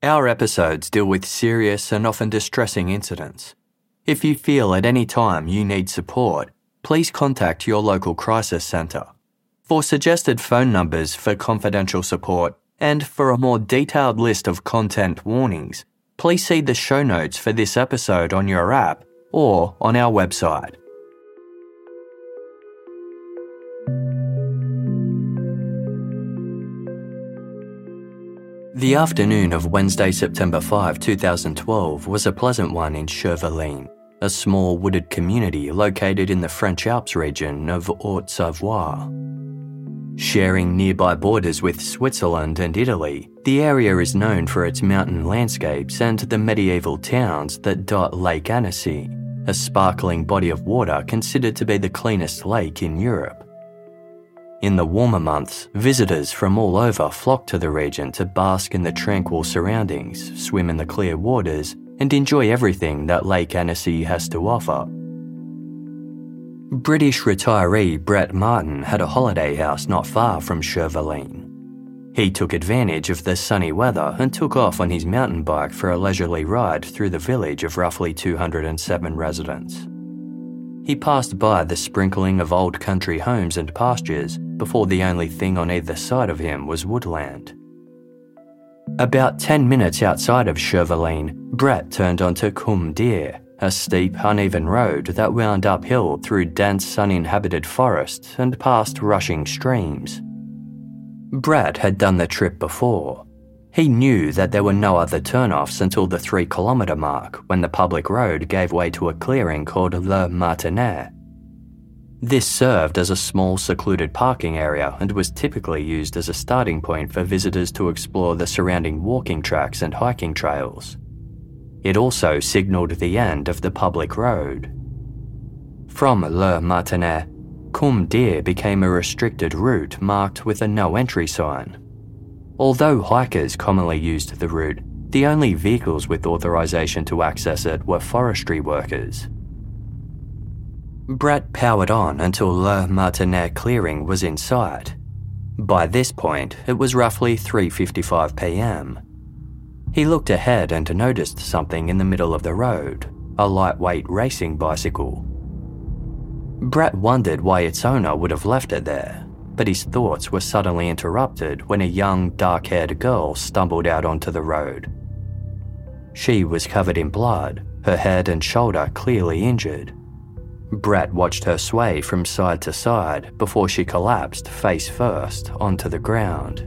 Our episodes deal with serious and often distressing incidents. If you feel at any time you need support, please contact your local crisis centre. For suggested phone numbers for confidential support and for a more detailed list of content warnings, please see the show notes for this episode on your app or on our website. The afternoon of Wednesday, September 5, 2012 was a pleasant one in Chervelines, a small wooded community located in the French Alps region of Haute-Savoie. Sharing nearby borders with Switzerland and Italy, the area is known for its mountain landscapes and the medieval towns that dot Lake Annecy, a sparkling body of water considered to be the cleanest lake in Europe. In the warmer months, visitors from all over flock to the region to bask in the tranquil surroundings, swim in the clear waters, and enjoy everything that Lake Annecy has to offer. British retiree Brett Martin had a holiday house not far from Chervelines. He took advantage of the sunny weather and took off on his mountain bike for a leisurely ride through the village of roughly 207 residents. He passed by the sprinkling of old country homes and pastures before the only thing on either side of him was woodland. About 10 minutes outside of Chervelines, Brett turned onto Cum d'Ir, a steep, uneven road that wound uphill through dense, uninhabited forests and past rushing streams. Brett had done the trip before. He knew that there were no other turnoffs until the 3-kilometre mark when the public road gave way to a clearing called Le Martinet. This served as a small secluded parking area and was typically used as a starting point for visitors to explore the surrounding walking tracks and hiking trails. It also signalled the end of the public road. From Le Martinet, Cum d'Ir became a restricted route marked with a no-entry sign. Although hikers commonly used the route, the only vehicles with authorization to access it were forestry workers. Brett powered on until Le Martinet clearing was in sight. By this point, it was roughly 3:55 p.m. He looked ahead and noticed something in the middle of the road, a lightweight racing bicycle. Brett wondered why its owner would have left it there, but his thoughts were suddenly interrupted when a young, dark-haired girl stumbled out onto the road. She was covered in blood, her head and shoulder clearly injured. Brett watched her sway from side to side before she collapsed face first onto the ground.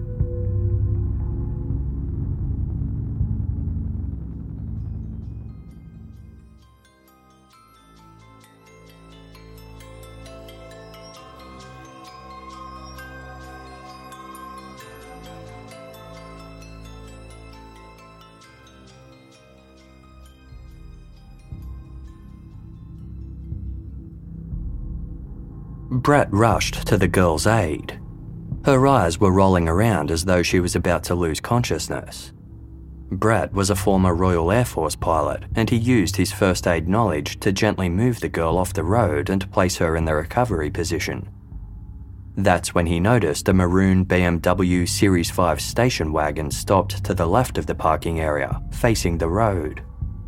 Brett rushed to the girl's aid. Her eyes were rolling around as though she was about to lose consciousness. Brett was a former Royal Air Force pilot, and he used his first aid knowledge to gently move the girl off the road and place her in the recovery position. That's when he noticed a maroon BMW Series 5 station wagon stopped to the left of the parking area, facing the road.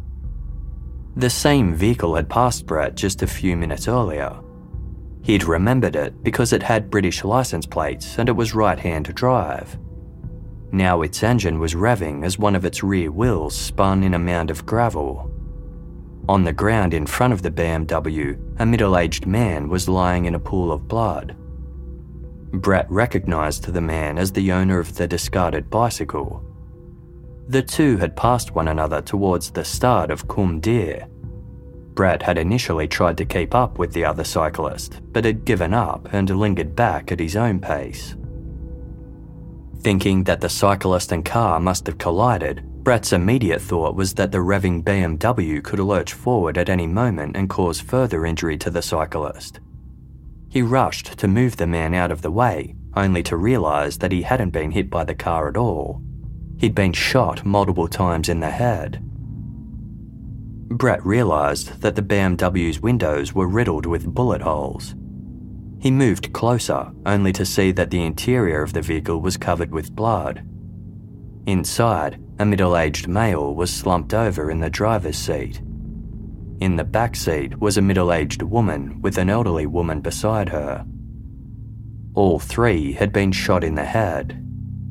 The same vehicle had passed Brett just a few minutes earlier. He'd remembered it because it had British license plates and it was right-hand drive. Now its engine was revving as one of its rear wheels spun in a mound of gravel. On the ground in front of the BMW, a middle-aged man was lying in a pool of blood. Brett recognised the man as the owner of the discarded bicycle. The two had passed one another towards the start of Cum d'Ir. Brett had initially tried to keep up with the other cyclist, but had given up and lingered back at his own pace. Thinking that the cyclist and car must have collided, Brett's immediate thought was that the revving BMW could lurch forward at any moment and cause further injury to the cyclist. He rushed to move the man out of the way, only to realise that he hadn't been hit by the car at all. He'd been shot multiple times in the head. Brett realised that the BMW's windows were riddled with bullet holes. He moved closer, only to see that the interior of the vehicle was covered with blood. Inside, a middle-aged male was slumped over in the driver's seat. In the back seat was a middle-aged woman with an elderly woman beside her. All three had been shot in the head.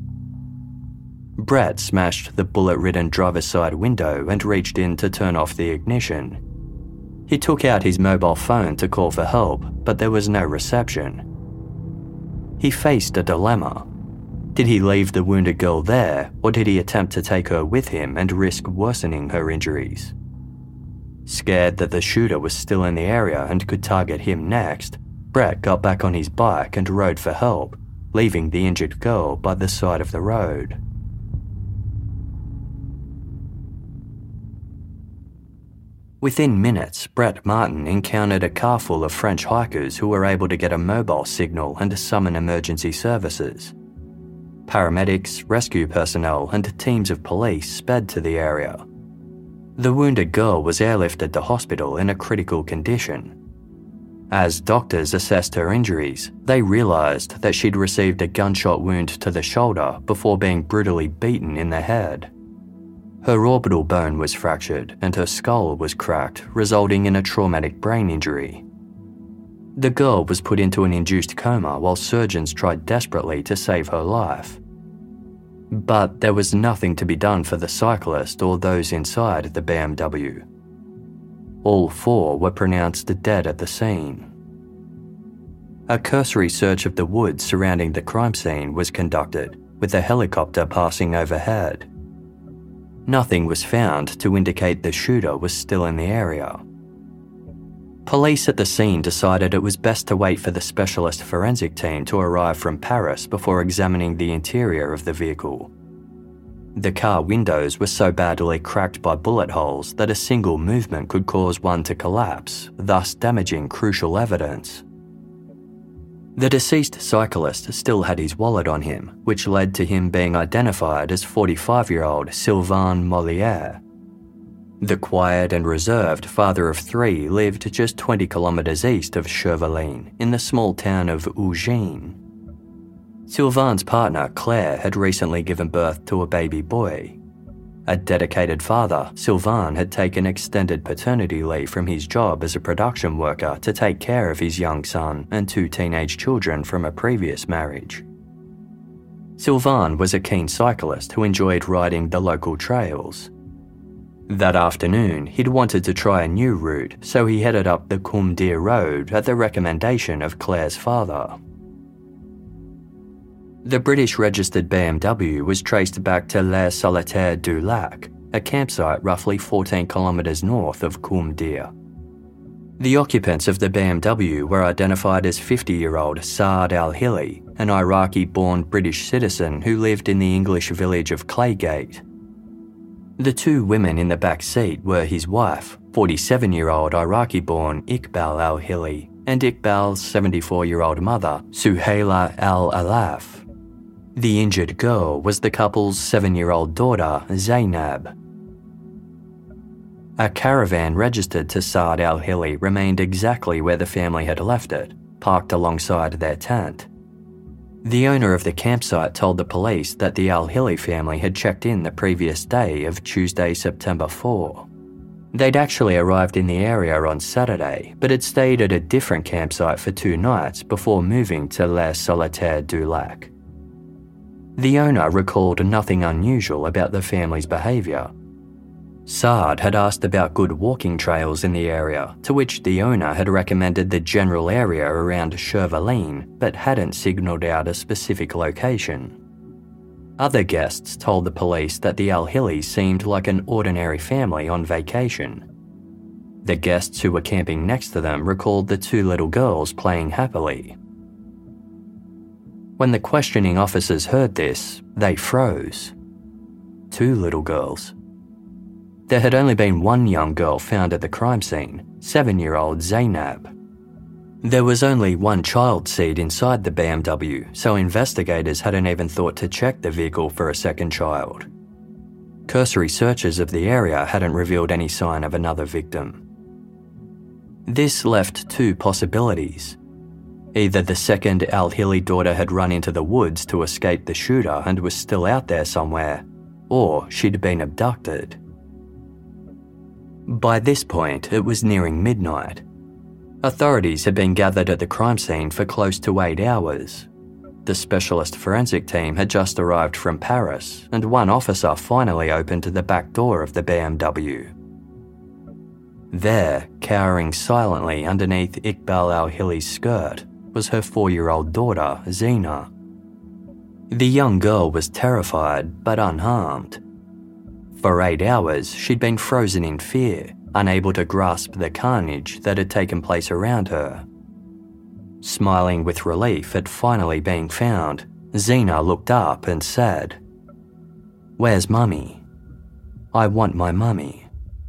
Brett smashed the bullet-ridden driver's side window and reached in to turn off the ignition. He took out his mobile phone to call for help, but there was no reception. He faced a dilemma. Did he leave the wounded girl there, or did he attempt to take her with him and risk worsening her injuries? Scared that the shooter was still in the area and could target him next, Brett got back on his bike and rode for help, leaving the injured girl by the side of the road. Within minutes, Brett Martin encountered a car full of French hikers who were able to get a mobile signal and summon emergency services. Paramedics, rescue personnel, and teams of police sped to the area. The wounded girl was airlifted to hospital in a critical condition. As doctors assessed her injuries, they realised that she'd received a gunshot wound to the shoulder before being brutally beaten in the head. Her orbital bone was fractured and her skull was cracked, resulting in a traumatic brain injury. The girl was put into an induced coma while surgeons tried desperately to save her life. But there was nothing to be done for the cyclist or those inside the BMW. All four were pronounced dead at the scene. A cursory search of the woods surrounding the crime scene was conducted, with a helicopter passing overhead. Nothing was found to indicate the shooter was still in the area. Police at the scene decided it was best to wait for the specialist forensic team to arrive from Paris before examining the interior of the vehicle. The car windows were so badly cracked by bullet holes that a single movement could cause one to collapse, thus damaging crucial evidence. The deceased cyclist still had his wallet on him, which led to him being identified as 45-year-old Sylvain Molière. The quiet and reserved father of three lived just 20 kilometres east of Chevaline, in the small town of Ugine. Sylvain's partner, Claire, had recently given birth to a baby boy. A dedicated father, Sylvain had taken extended paternity leave from his job as a production worker to take care of his young son and two teenage children from a previous marriage. Sylvain was a keen cyclist who enjoyed riding the local trails. That afternoon, he'd wanted to try a new route, so he headed up the Combe-Dire Road at the recommendation of Claire's father. The British-registered BMW was traced back to Les Solitaires du Lac, a campsite roughly 14 kilometres north of Combe-Dire. The occupants of the BMW were identified as 50-year-old Saad Al-Hili, an Iraqi-born British citizen who lived in the English village of Claygate. The two women in the back seat were his wife, 47-year-old Iraqi-born Iqbal Al-Hili, and Iqbal's 74-year-old mother, Suhaila Al-Alaf. The injured girl was the couple's 7-year-old daughter, Zainab. A caravan registered to Saad Al-Hili remained exactly where the family had left it, parked alongside their tent. The owner of the campsite told the police that the Al-Hili family had checked in the previous day of Tuesday, September 4. They'd actually arrived in the area on Saturday, but had stayed at a different campsite for 2 nights before moving to Les Solitaires du Lac. The owner recalled nothing unusual about the family's behaviour. Saad had asked about good walking trails in the area, to which the owner had recommended the general area around Chevaline, but hadn't signalled out a specific location. Other guests told the police that the Al-Hilis seemed like an ordinary family on vacation. The guests who were camping next to them recalled the 2 little girls playing happily. When the questioning officers heard this, they froze. 2 little girls. There had only been 1 young girl found at the crime scene, 7-year-old Zainab. There was only 1 child seat inside the BMW, so investigators hadn't even thought to check the vehicle for a second child. Cursory searches of the area hadn't revealed any sign of another victim. This left 2 possibilities. Either the second Al-Hili daughter had run into the woods to escape the shooter and was still out there somewhere, or she'd been abducted. By this point, it was nearing midnight. Authorities had been gathered at the crime scene for close to 8 hours. The specialist forensic team had just arrived from Paris, and one officer finally opened the back door of the BMW. There, cowering silently underneath Iqbal al-Hilli's skirt, was her 4-year-old daughter, Zina. The young girl was terrified but unharmed. For 8 hours, she'd been frozen in fear, unable to grasp the carnage that had taken place around her. Smiling with relief at finally being found, Zina looked up and said, "Where's Mummy? I want my mummy."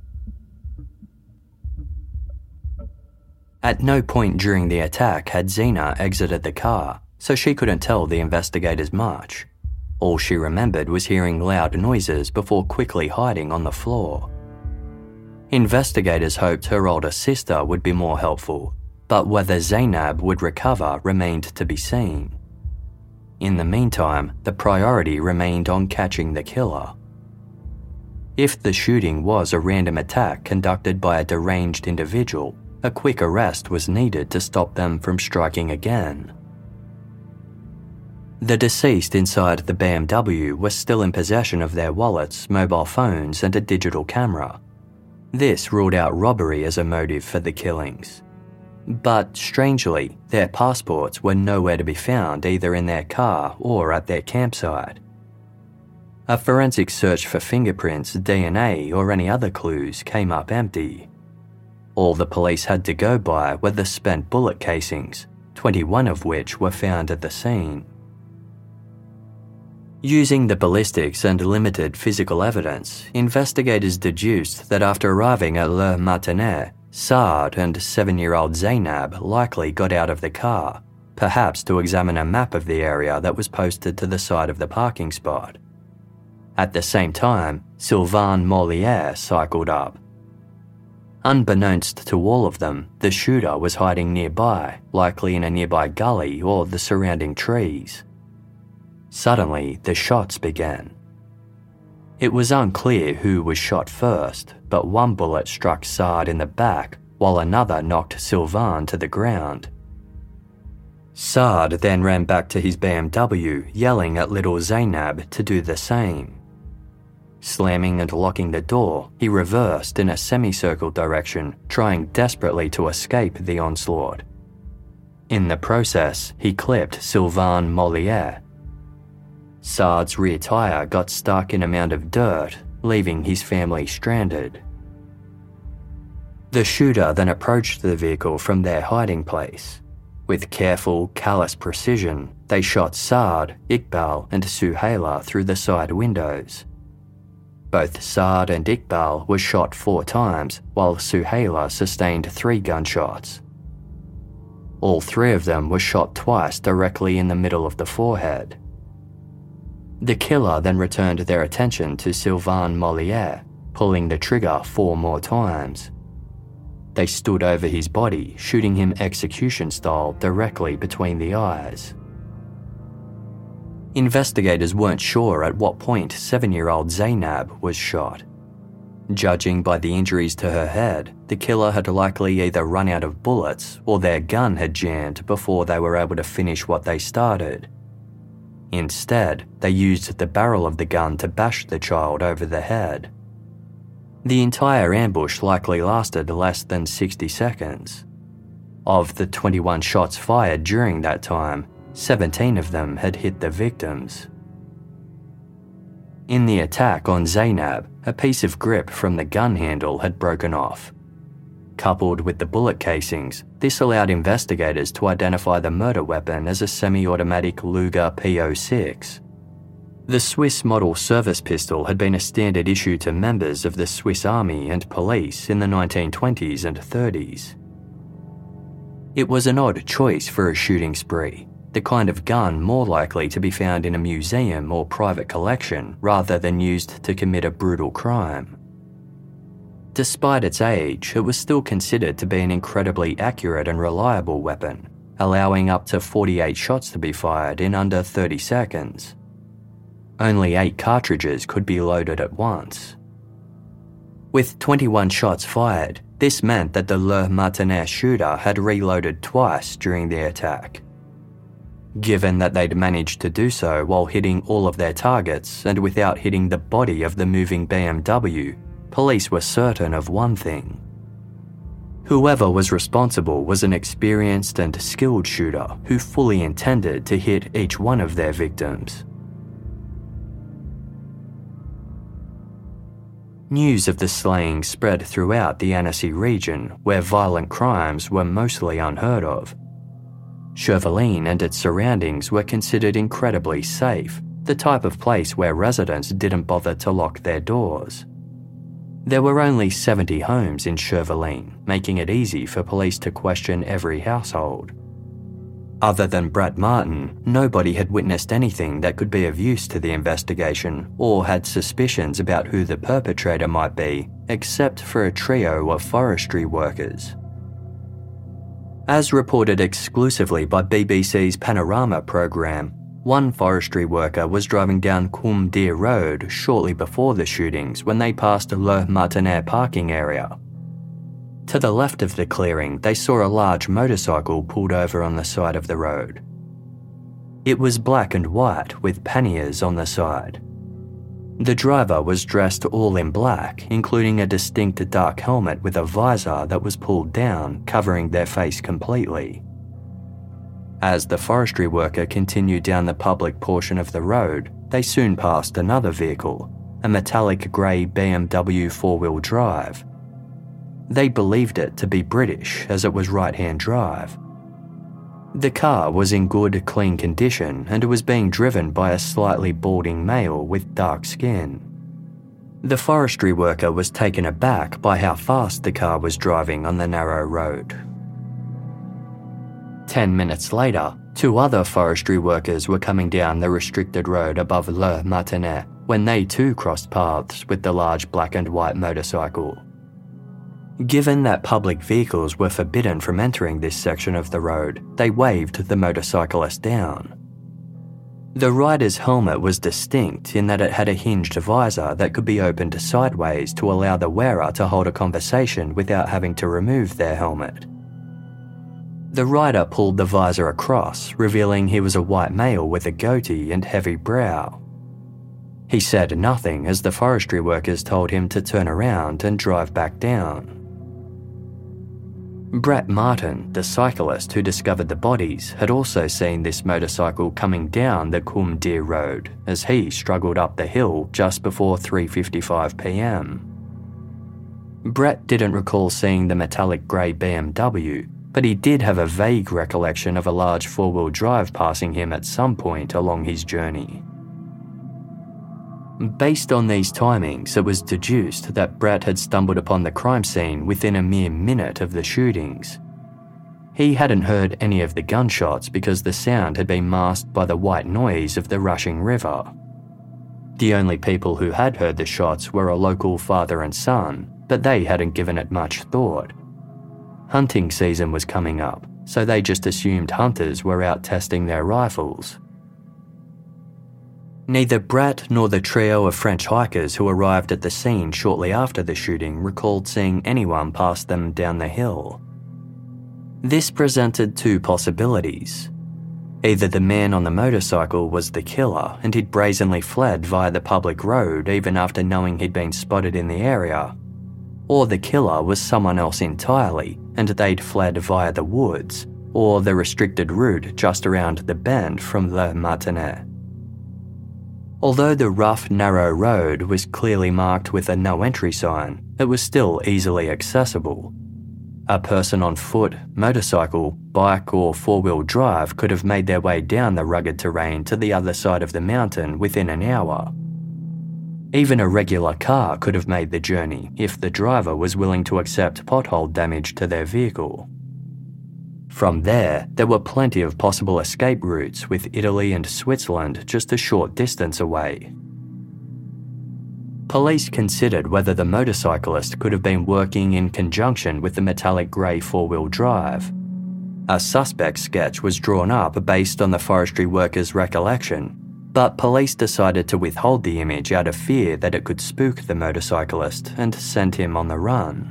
At no point during the attack had Zina exited the car, so she couldn't tell the investigators much. All she remembered was hearing loud noises before quickly hiding on the floor. Investigators hoped her older sister would be more helpful, but whether Zainab would recover remained to be seen. In the meantime, the priority remained on catching the killer. If the shooting was a random attack conducted by a deranged individual, a quick arrest was needed to stop them from striking again. The deceased inside the BMW was still in possession of their wallets, mobile phones, and a digital camera. This ruled out robbery as a motive for the killings. But strangely, their passports were nowhere to be found either in their car or at their campsite. A forensic search for fingerprints, DNA, or any other clues came up empty. All the police had to go by were the spent bullet casings, 21 of which were found at the scene. Using the ballistics and limited physical evidence, investigators deduced that after arriving at Le Martinet, Saad and 7-year-old Zainab likely got out of the car, perhaps to examine a map of the area that was posted to the side of the parking spot. At the same time, Sylvain Molière cycled up. Unbeknownst to all of them, the shooter was hiding nearby, likely in a nearby gully or the surrounding trees. Suddenly, the shots began. It was unclear who was shot first, but one bullet struck Saad in the back, while another knocked Sylvain to the ground. Saad then ran back to his BMW, yelling at little Zainab to do the same. Slamming and locking the door, he reversed in a semicircle direction, trying desperately to escape the onslaught. In the process, he clipped Sylvain Molière. Saad's rear tire got stuck in a mound of dirt, leaving his family stranded. The shooter then approached the vehicle from their hiding place. With careful, callous precision, they shot Saad, Iqbal, and Suhaila through the side windows. Both Saad and Iqbal were shot 4 times, while Suhaila sustained 3 gunshots. All 3 of them were shot twice directly in the middle of the forehead. The killer then returned their attention to Sylvain Molière, pulling the trigger 4 more times. They stood over his body, shooting him execution-style directly between the eyes. Investigators weren't sure at what point 7-year-old Zainab was shot. Judging by the injuries to her head, the killer had likely either run out of bullets or their gun had jammed before they were able to finish what they started. Instead, they used the barrel of the gun to bash the child over the head. The entire ambush likely lasted less than 60 seconds. Of the 21 shots fired during that time, 17 of them had hit the victims. In the attack on Zainab, a piece of grip from the gun handle had broken off. Coupled with the bullet casings, this allowed investigators to identify the murder weapon as a semi-automatic Luger P06. The Swiss model service pistol had been a standard issue to members of the Swiss Army and police in the 1920s and 30s. It was an odd choice for a shooting spree, the kind of gun more likely to be found in a museum or private collection rather than used to commit a brutal crime. Despite its age, it was still considered to be an incredibly accurate and reliable weapon, allowing up to 48 shots to be fired in under 30 seconds. only 8 cartridges could be loaded at once. With 21 shots fired, this meant that the Le Martinet shooter had reloaded twice during the attack. Given that they'd managed to do so while hitting all of their targets and without hitting the body of the moving BMW, police were certain of one thing. Whoever was responsible was an experienced and skilled shooter who fully intended to hit each one of their victims. News of the slaying spread throughout the Annecy region, where violent crimes were mostly unheard of. Chervillene and its surroundings were considered incredibly safe, the type of place where residents didn't bother to lock their doors. There were only 70 homes in Chervillene, making it easy for police to question every household. Other than Brett Martin, nobody had witnessed anything that could be of use to the investigation or had suspicions about who the perpetrator might be, except for a trio of forestry workers. As reported exclusively by BBC's Panorama program, one forestry worker was driving down Coombe Deer Road shortly before the shootings when they passed Le Martinet parking area. To the left of the clearing, they saw a large motorcycle pulled over on the side of the road. It was black and white with panniers on the side. The driver was dressed all in black, including a distinct dark helmet with a visor that was pulled down, covering their face completely. As the forestry worker continued down the public portion of the road, they soon passed another vehicle, a metallic grey BMW four-wheel drive. They believed it to be British as it was right-hand drive. The car was in good, clean condition and was being driven by a slightly balding male with dark skin. The forestry worker was taken aback by how fast the car was driving on the narrow road. 10 minutes later, 2 other forestry workers were coming down the restricted road above Le Martinet when they too crossed paths with the large black and white motorcycle. Given that public vehicles were forbidden from entering this section of the road, they waved the motorcyclist down. The rider's helmet was distinct in that it had a hinged visor that could be opened sideways to allow the wearer to hold a conversation without having to remove their helmet. The rider pulled the visor across, revealing he was a white male with a goatee and heavy brow. He said nothing as the forestry workers told him to turn around and drive back down. Brett Martin, the cyclist who discovered the bodies, had also seen this motorcycle coming down the Coombe Deer Road as he struggled up the hill just before 3:55 p.m. Brett didn't recall seeing the metallic grey BMW, but he did have a vague recollection of a large four-wheel drive passing him at some point along his journey. Based on these timings, it was deduced that Brett had stumbled upon the crime scene within a mere minute of the shootings. He hadn't heard any of the gunshots because the sound had been masked by the white noise of the rushing river. The only people who had heard the shots were a local father and son, but they hadn't given it much thought. Hunting season was coming up, so they just assumed hunters were out testing their rifles. Neither Brett nor the trio of French hikers who arrived at the scene shortly after the shooting recalled seeing anyone pass them down the hill. This presented 2 possibilities. Either the man on the motorcycle was the killer and he'd brazenly fled via the public road even after knowing he'd been spotted in the area, or the killer was someone else entirely and they'd fled via the woods or the restricted route just around the bend from Le Martinet. Although the rough, narrow road was clearly marked with a no-entry sign, it was still easily accessible. A person on foot, motorcycle, bike or four-wheel drive could have made their way down the rugged terrain to the other side of the mountain within an hour. Even a regular car could have made the journey if the driver was willing to accept pothole damage to their vehicle. From there were plenty of possible escape routes with Italy and Switzerland just a short distance away. Police considered whether the motorcyclist could have been working in conjunction with the metallic grey four-wheel drive. A suspect sketch was drawn up based on the forestry workers' recollection, But police decided to withhold the image out of fear that it could spook the motorcyclist and send him on the run.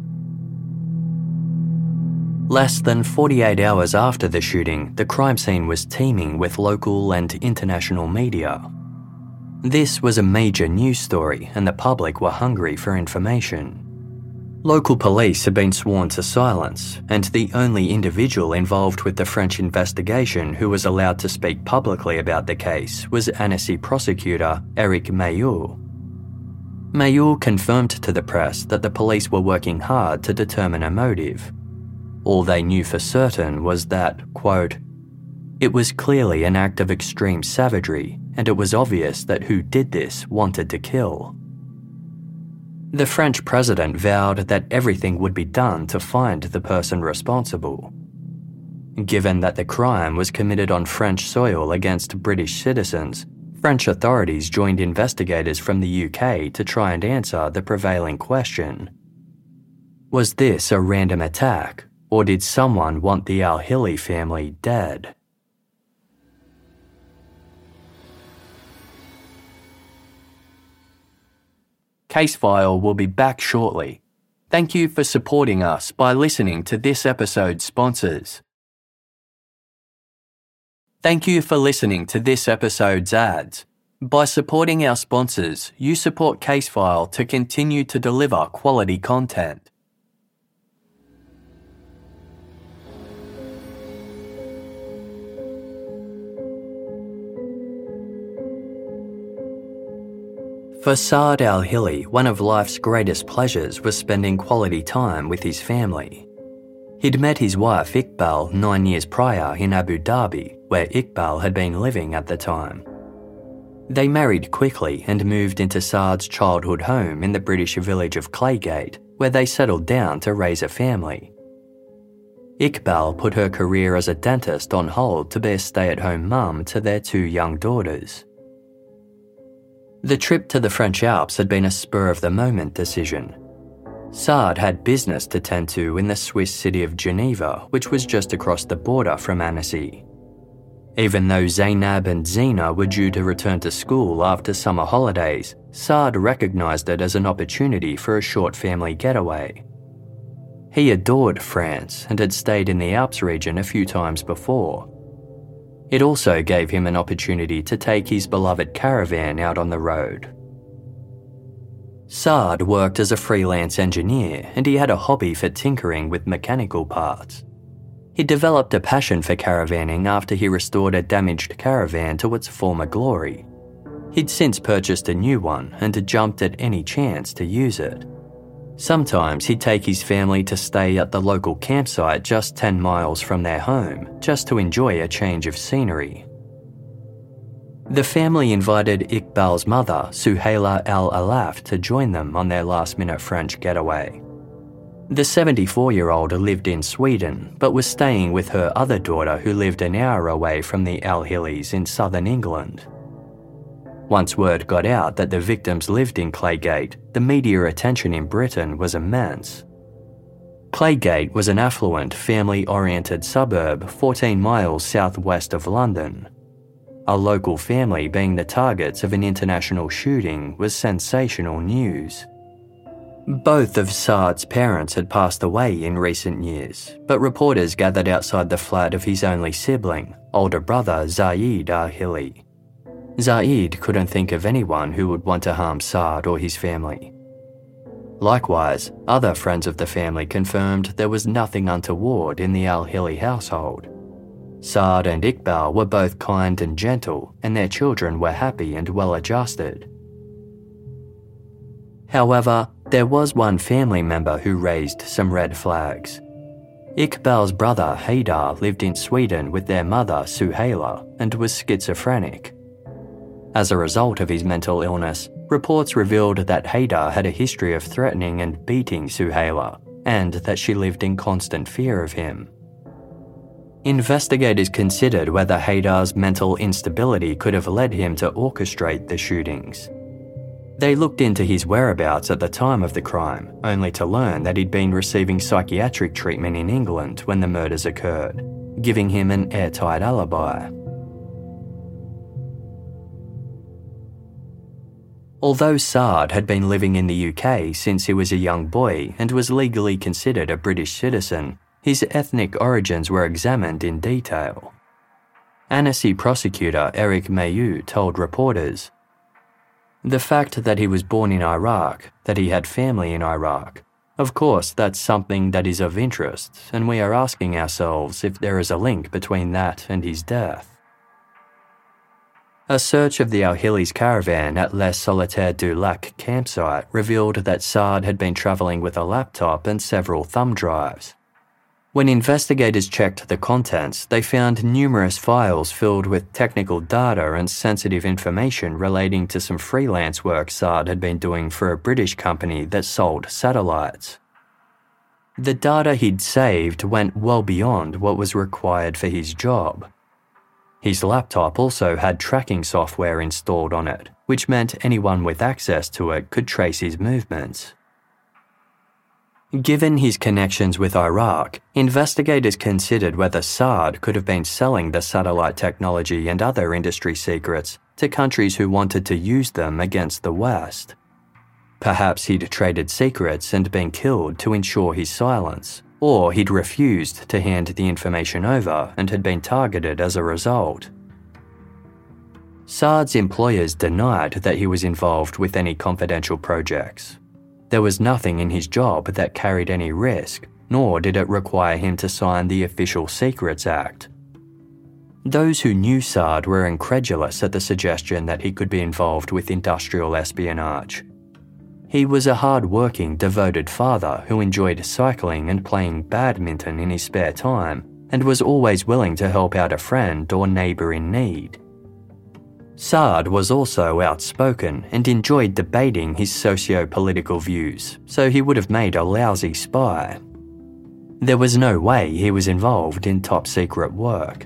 Less than 48 hours after the shooting, the crime scene was teeming with local and international media. This was a major news story and the public were hungry for information. Local police had been sworn to silence, and the only individual involved with the French investigation who was allowed to speak publicly about the case was Annecy prosecutor Eric Mayeux. Mayeux confirmed to the press that the police were working hard to determine a motive. All they knew for certain was that, quote, "It was clearly an act of extreme savagery, and it was obvious that who did this wanted to kill." The French president vowed that everything would be done to find the person responsible. Given that the crime was committed on French soil against British citizens, French authorities joined investigators from the UK to try and answer the prevailing question. Was this a random attack, or did someone want the Al-Hili family dead? Casefile will be back shortly. Thank you for supporting us by listening to this episode's sponsors. Thank you for listening to this episode's ads. By supporting our sponsors, you support Casefile to continue to deliver quality content. For Saad Al-Hili, one of life's greatest pleasures was spending quality time with his family. He'd met his wife Iqbal 9 years prior in Abu Dhabi, where Iqbal had been living at the time. They married quickly and moved into Saad's childhood home in the British village of Claygate, where they settled down to raise a family. Iqbal put her career as a dentist on hold to be a stay-at-home mum to their 2 young daughters. The trip to the French Alps had been a spur-of-the-moment decision. Saad had business to tend to in the Swiss city of Geneva, which was just across the border from Annecy. Even though Zainab and Zina were due to return to school after summer holidays, Saad recognised it as an opportunity for a short family getaway. He adored France and had stayed in the Alps region a few times before. It also gave him an opportunity to take his beloved caravan out on the road. Saad worked as a freelance engineer and he had a hobby for tinkering with mechanical parts. He developed a passion for caravanning after he restored a damaged caravan to its former glory. He'd since purchased a new one and had jumped at any chance to use it. Sometimes he'd take his family to stay at the local campsite just 10 miles from their home, just to enjoy a change of scenery. The family invited Iqbal's mother, Suhaila Al-Alaf, to join them on their last-minute French getaway. The 74-year-old lived in Sweden, but was staying with her other daughter who lived an hour away from the Al-Hilis in southern England. Once word got out that the victims lived in Claygate, the media attention in Britain was immense. Claygate was an affluent, family-oriented suburb 14 miles southwest of London. A local family being the targets of an international shooting was sensational news. Both of Saad's parents had passed away in recent years, but reporters gathered outside the flat of his only sibling, older brother Zaid Al-Hili. Zaid couldn't think of anyone who would want to harm Saad or his family. Likewise, other friends of the family confirmed there was nothing untoward in the Al-Hili household. Saad and Iqbal were both kind and gentle, and their children were happy and well-adjusted. However, there was one family member who raised some red flags. Iqbal's brother Haydar lived in Sweden with their mother Suhaila and was schizophrenic. As a result of his mental illness, reports revealed that Haydar had a history of threatening and beating Suhaila, and that she lived in constant fear of him. Investigators considered whether Haydar's mental instability could have led him to orchestrate the shootings. They looked into his whereabouts at the time of the crime, only to learn that he'd been receiving psychiatric treatment in England when the murders occurred, giving him an airtight alibi. Although Saad had been living in the UK since he was a young boy and was legally considered a British citizen, his ethnic origins were examined in detail. Annecy prosecutor Eric Mayu told reporters, "The fact that he was born in Iraq, that he had family in Iraq, of course that's something that is of interest, and we are asking ourselves if there is a link between that and his death." A search of the Al-Hilli's caravan at Les Solitaires du Lac campsite revealed that Saad had been travelling with a laptop and several thumb drives. When investigators checked the contents, they found numerous files filled with technical data and sensitive information relating to some freelance work Saad had been doing for a British company that sold satellites. The data he'd saved went well beyond what was required for his job. His laptop also had tracking software installed on it, which meant anyone with access to it could trace his movements. Given his connections with Iraq, investigators considered whether Saad could have been selling the satellite technology and other industry secrets to countries who wanted to use them against the West. Perhaps he'd traded secrets and been killed to ensure his silence, or he'd refused to hand the information over and had been targeted as a result. Saad's employers denied that he was involved with any confidential projects. There was nothing in his job that carried any risk, nor did it require him to sign the Official Secrets Act. Those who knew Saad were incredulous at the suggestion that he could be involved with industrial espionage. He was a hard-working, devoted father who enjoyed cycling and playing badminton in his spare time and was always willing to help out a friend or neighbour in need. Saad was also outspoken and enjoyed debating his socio-political views, so he would have made a lousy spy. There was no way he was involved in top-secret work.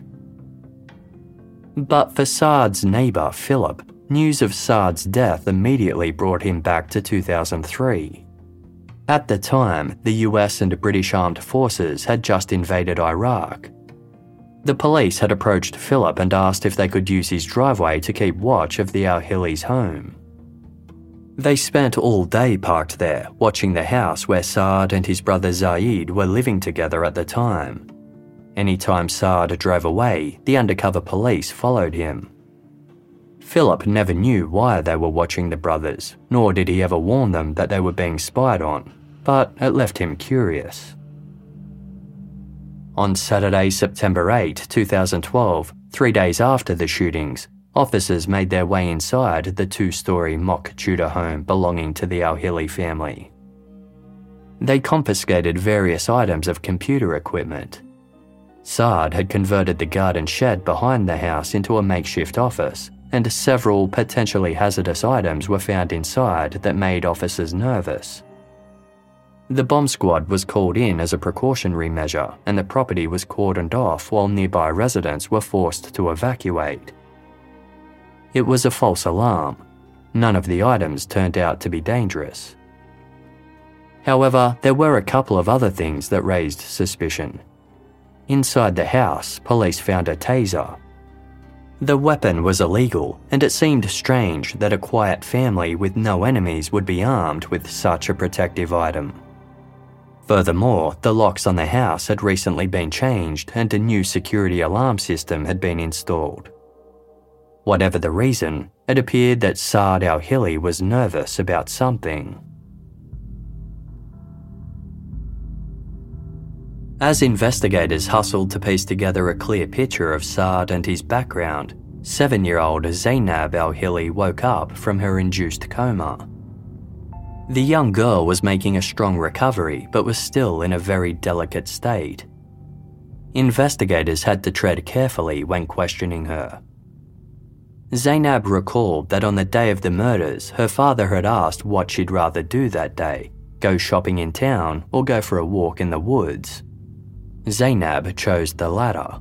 But for Saad's neighbour, Philip, news of Saad's death immediately brought him back to 2003. At the time, the US and British armed forces had just invaded Iraq. The police had approached Philip and asked if they could use his driveway to keep watch of the Al-Hilli's home. They spent all day parked there, watching the house where Saad and his brother Zaid were living together at the time. Anytime Saad drove away, the undercover police followed him. Philip never knew why they were watching the brothers, nor did he ever warn them that they were being spied on, but it left him curious. On Saturday, September 8, 2012, 3 days after the shootings, officers made their way inside the 2-story mock Tudor home belonging to the Al-Hilli family. They confiscated various items of computer equipment. Saad had converted the garden shed behind the house into a makeshift office, and several potentially hazardous items were found inside that made officers nervous. The bomb squad was called in as a precautionary measure, and the property was cordoned off while nearby residents were forced to evacuate. It was a false alarm. None of the items turned out to be dangerous. However, there were a couple of other things that raised suspicion. Inside the house, police found a taser. The weapon was illegal, and it seemed strange that a quiet family with no enemies would be armed with such a protective item. Furthermore, the locks on the house had recently been changed and a new security alarm system had been installed. Whatever the reason, it appeared that Saad Al-Hilli was nervous about something. As investigators hustled to piece together a clear picture of Saad and his background, 7-year-old Zainab Al-Hilli woke up from her induced coma. The young girl was making a strong recovery but was still in a very delicate state. Investigators had to tread carefully when questioning her. Zainab recalled that on the day of the murders, her father had asked what she'd rather do that day, go shopping in town or go for a walk in the woods. Zainab chose the latter.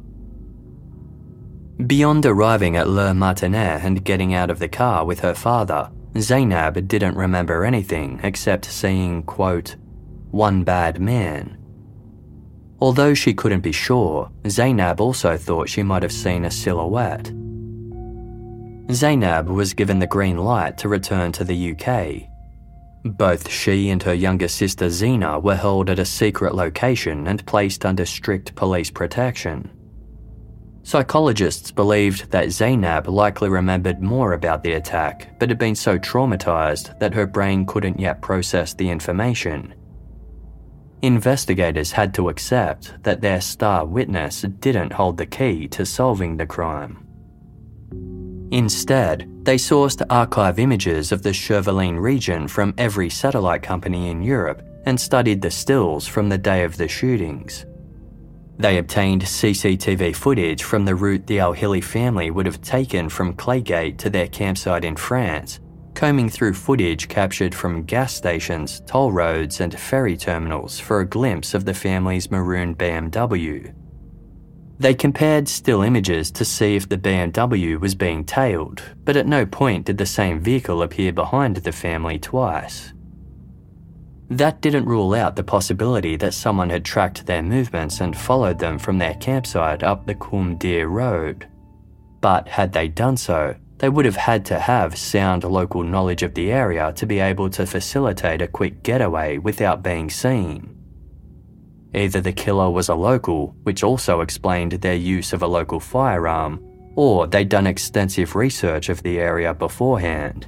Beyond arriving at Le Martinet and getting out of the car with her father, Zainab didn't remember anything except seeing, quote, "one bad man." Although she couldn't be sure, Zainab also thought she might have seen a silhouette. Zainab was given the green light to return to the UK. Both she and her younger sister Zina were held at a secret location and placed under strict police protection. Psychologists believed that Zainab likely remembered more about the attack, but had been so traumatized that her brain couldn't yet process the information. Investigators had to accept that their star witness didn't hold the key to solving the crime. Instead, they sourced archive images of the Cheveline region from every satellite company in Europe and studied the stills from the day of the shootings. They obtained CCTV footage from the route the Al-Hili family would have taken from Claygate to their campsite in France, combing through footage captured from gas stations, toll roads and ferry terminals for a glimpse of the family's maroon BMW. They compared still images to see if the BMW was being tailed, but at no point did the same vehicle appear behind the family twice. That didn't rule out the possibility that someone had tracked their movements and followed them from their campsite up the Coombe Deer Road. But had they done so, they would have had to have sound local knowledge of the area to be able to facilitate a quick getaway without being seen. Either the killer was a local, which also explained their use of a local firearm, or they'd done extensive research of the area beforehand.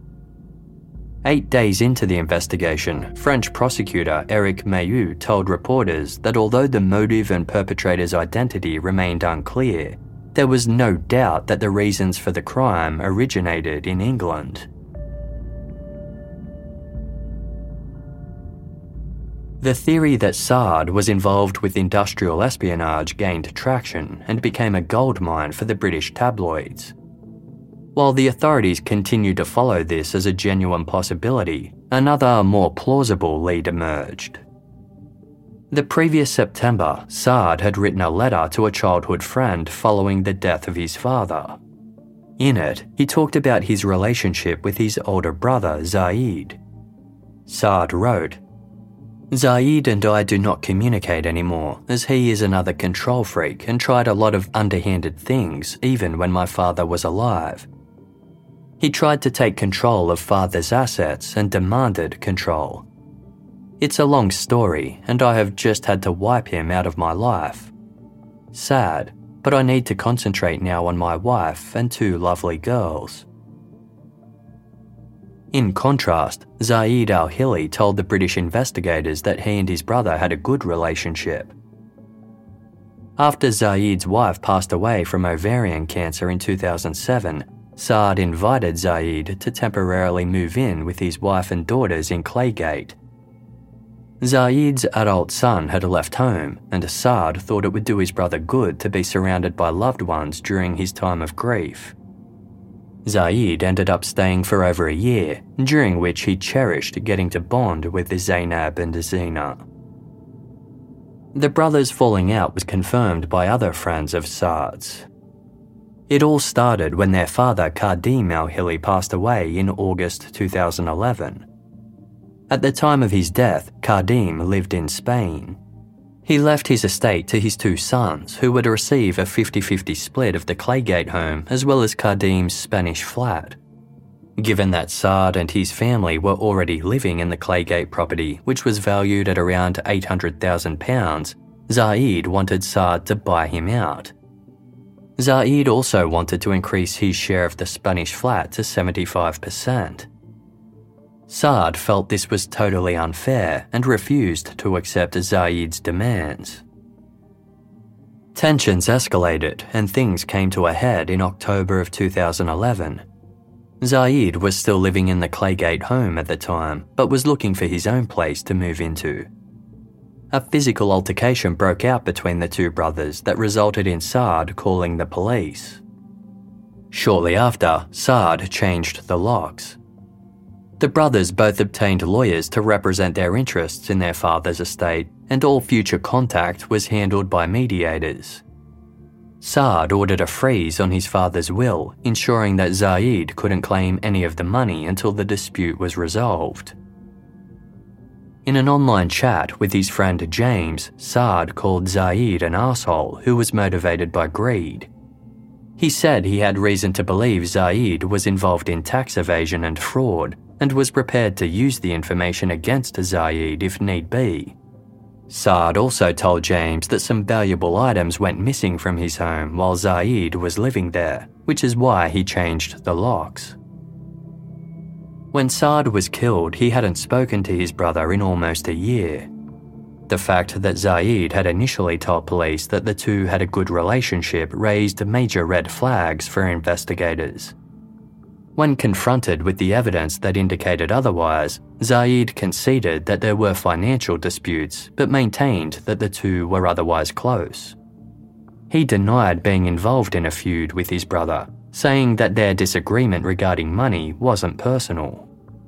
8 days into the investigation, French prosecutor Eric Mayeux told reporters that although the motive and perpetrator's identity remained unclear, there was no doubt that the reasons for the crime originated in England. The theory that Saad was involved with industrial espionage gained traction and became a goldmine for the British tabloids. While the authorities continued to follow this as a genuine possibility, another, more plausible lead emerged. The previous September, Saad had written a letter to a childhood friend following the death of his father. In it, he talked about his relationship with his older brother, Zaid. Saad wrote, "Zaid and I do not communicate anymore, as he is another control freak and tried a lot of underhanded things even when my father was alive. He tried to take control of father's assets and demanded control. It's a long story, and I have just had to wipe him out of my life. Sad, but I need to concentrate now on my wife and 2 lovely girls." In contrast, Zaid Al-Hili told the British investigators that he and his brother had a good relationship. After Zaid's wife passed away from ovarian cancer in 2007, Saad invited Zaid to temporarily move in with his wife and daughters in Claygate. Zaid's adult son had left home, and Saad thought it would do his brother good to be surrounded by loved ones during his time of grief. Zaid ended up staying for over a year, during which he cherished getting to bond with Zainab and Zina. The brothers' falling out was confirmed by other friends of Saad's. It all started when their father Kardim Al-Hili passed away in August 2011. At the time of his death, Kardim lived in Spain. He left his estate to his 2 sons, who were to receive a 50-50 split of the Claygate home as well as Kardim's Spanish flat. Given that Saad and his family were already living in the Claygate property, which was valued at around £800,000, Zaid wanted Saad to buy him out. Zaid also wanted to increase his share of the Spanish flat to 75%. Saad felt this was totally unfair and refused to accept Zaid's demands. Tensions escalated and things came to a head in October of 2011. Zaid was still living in the Claygate home at the time, but was looking for his own place to move into. A physical altercation broke out between the 2 brothers that resulted in Saad calling the police. Shortly after, Saad changed the locks. The brothers both obtained lawyers to represent their interests in their father's estate, and all future contact was handled by mediators. Saad ordered a freeze on his father's will, ensuring that Zaid couldn't claim any of the money until the dispute was resolved. In an online chat with his friend James, Saad called Zaid an asshole who was motivated by greed. He said he had reason to believe Zaid was involved in tax evasion and fraud and was prepared to use the information against Zaid if need be. Saad also told James that some valuable items went missing from his home while Zaid was living there, which is why he changed the locks. When Saad was killed, he hadn't spoken to his brother in almost a year. The fact that Zaid had initially told police that the two had a good relationship raised major red flags for investigators. When confronted with the evidence that indicated otherwise, Zaid conceded that there were financial disputes but maintained that the two were otherwise close. He denied being involved in a feud with his brother, saying that their disagreement regarding money wasn't personal.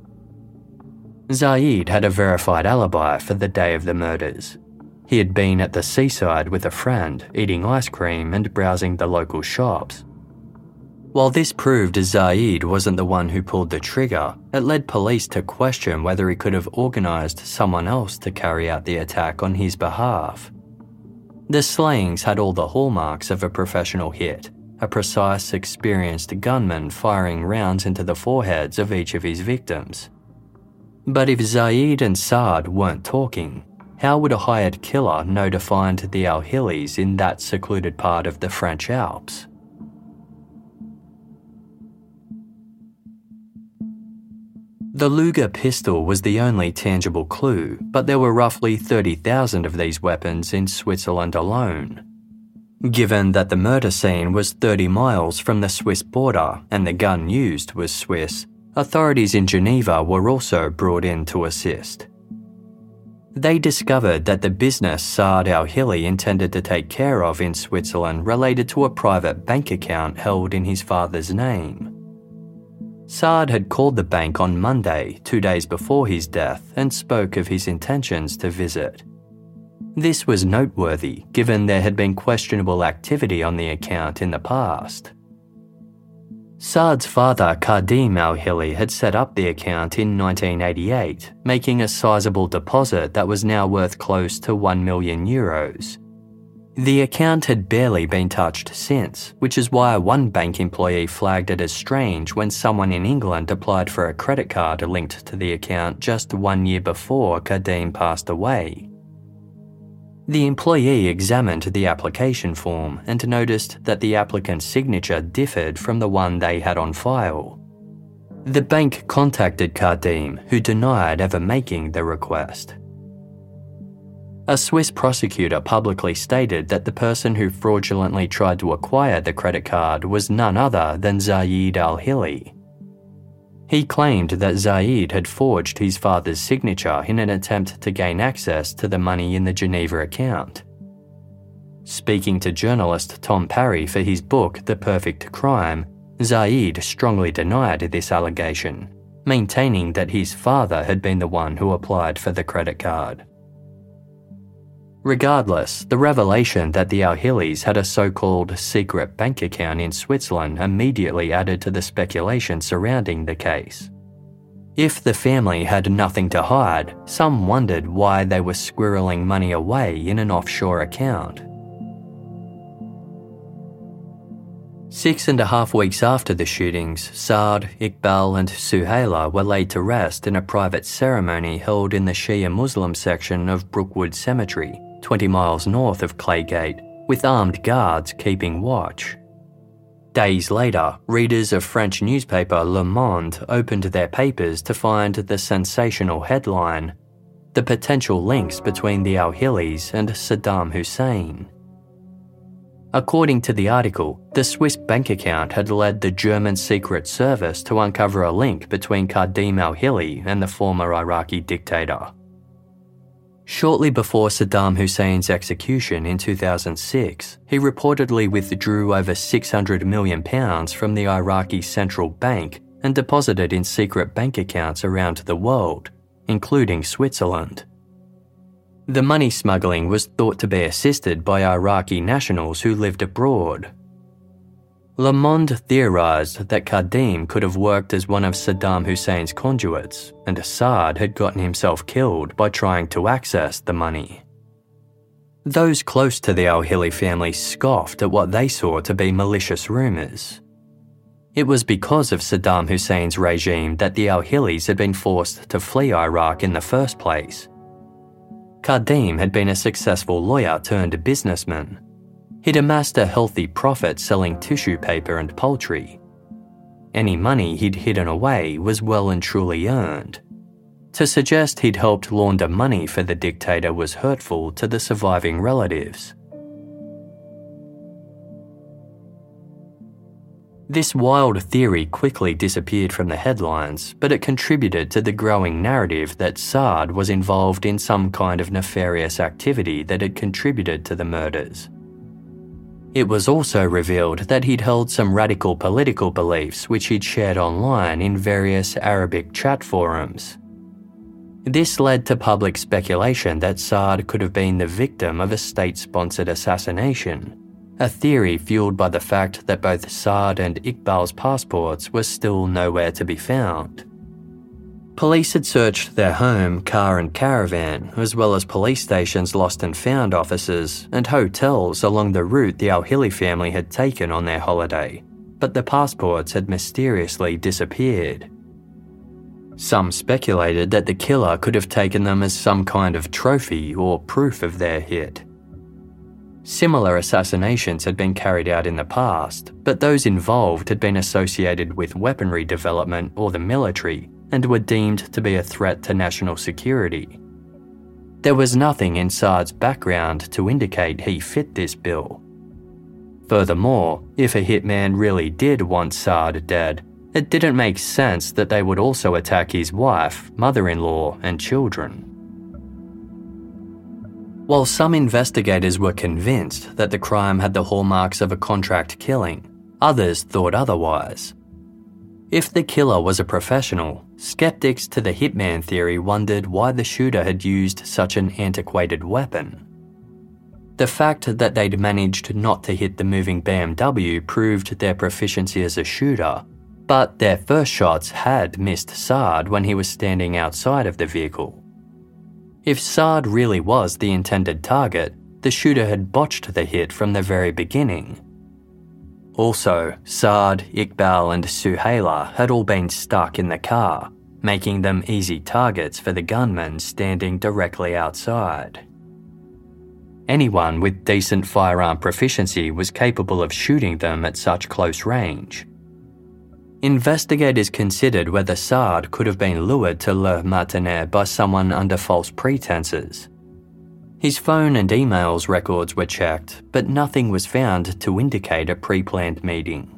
Zaid had a verified alibi for the day of the murders. He had been at the seaside with a friend, eating ice cream and browsing the local shops. While this proved Zaid wasn't the one who pulled the trigger, it led police to question whether he could have organised someone else to carry out the attack on his behalf. The slayings had all the hallmarks of a professional hit, a precise, experienced gunman firing rounds into the foreheads of each of his victims. But if Zaid and Saad weren't talking, how would a hired killer know to find the Al-Hilis in that secluded part of the French Alps? The Luger pistol was the only tangible clue, but there were roughly 30,000 of these weapons in Switzerland alone. Given that the murder scene was 30 miles from the Swiss border and the gun used was Swiss, authorities in Geneva were also brought in to assist. They discovered that the business Saad Al-Hili intended to take care of in Switzerland related to a private bank account held in his father's name. Saad had called the bank on Monday, 2 days before his death, and spoke of his intentions to visit. This was noteworthy, given there had been questionable activity on the account in the past. Saad's father, Kadim Al-Hili, had set up the account in 1988, making a sizable deposit that was now worth close to €1 million. The account had barely been touched since, which is why one bank employee flagged it as strange when someone in England applied for a credit card linked to the account just 1 year before Kadim passed away. The employee examined the application form and noticed that the applicant's signature differed from the one they had on file. The bank contacted Kadim, who denied ever making the request. A Swiss prosecutor publicly stated that the person who fraudulently tried to acquire the credit card was none other than Zaid Al-Hili. He claimed that Zaid had forged his father's signature in an attempt to gain access to the money in the Geneva account. Speaking to journalist Tom Parry for his book The Perfect Crime, Zaid strongly denied this allegation, maintaining that his father had been the one who applied for the credit card. Regardless, the revelation that the Al-Hilis had a so-called secret bank account in Switzerland immediately added to the speculation surrounding the case. If the family had nothing to hide, some wondered why they were squirreling money away in an offshore account. 6.5 weeks after the shootings, Saad, Iqbal and Suhaila were laid to rest in a private ceremony held in the Shia Muslim section of Brookwood Cemetery, 20 miles north of Claygate, with armed guards keeping watch. Days later, readers of French newspaper Le Monde opened their papers to find the sensational headline, "The Potential Links Between the Al-Hilis and Saddam Hussein." According to the article, the Swiss bank account had led the German Secret Service to uncover a link between Kadim Al-Hili and the former Iraqi dictator. Shortly before Saddam Hussein's execution in 2006, he reportedly withdrew over £600 million from the Iraqi central bank and deposited in secret bank accounts around the world, including Switzerland. The money smuggling was thought to be assisted by Iraqi nationals who lived abroad. Le Monde theorised that Kadim could have worked as one of Saddam Hussein's conduits, and Saad had gotten himself killed by trying to access the money. Those close to the al-Hili family scoffed at what they saw to be malicious rumours. It was because of Saddam Hussein's regime that the al-Hilis had been forced to flee Iraq in the first place. Kardim had been a successful lawyer turned businessman. He'd amassed a healthy profit selling tissue paper and poultry. Any money he'd hidden away was well and truly earned. To suggest he'd helped launder money for the dictator was hurtful to the surviving relatives. This wild theory quickly disappeared from the headlines, but it contributed to the growing narrative that Saad was involved in some kind of nefarious activity that had contributed to the murders. It was also revealed that he'd held some radical political beliefs which he'd shared online in various Arabic chat forums. This led to public speculation that Saad could have been the victim of a state-sponsored assassination, a theory fueled by the fact that both Saad and Iqbal's passports were still nowhere to be found. Police had searched their home, car and caravan, as well as police stations' lost and found offices and hotels along the route the al-Hili family had taken on their holiday, but the passports had mysteriously disappeared. Some speculated that the killer could have taken them as some kind of trophy or proof of their hit. Similar assassinations had been carried out in the past, but those involved had been associated with weaponry development or the military and were deemed to be a threat to national security. There was nothing in Saad's background to indicate he fit this bill. Furthermore, if a hitman really did want Saad dead, it didn't make sense that they would also attack his wife, mother-in-law, and children. While some investigators were convinced that the crime had the hallmarks of a contract killing, others thought otherwise. If the killer was a professional, skeptics to the hitman theory wondered why the shooter had used such an antiquated weapon. The fact that they'd managed not to hit the moving BMW proved their proficiency as a shooter, but their first shots had missed Saad when he was standing outside of the vehicle. If Saad really was the intended target, the shooter had botched the hit from the very beginning. Also, Saad, Iqbal and Suhaila had all been stuck in the car, making them easy targets for the gunman standing directly outside. Anyone with decent firearm proficiency was capable of shooting them at such close range. Investigators considered whether Saad could have been lured to Le Martinet by someone under false pretenses. His phone and emails records were checked, but nothing was found to indicate a pre-planned meeting.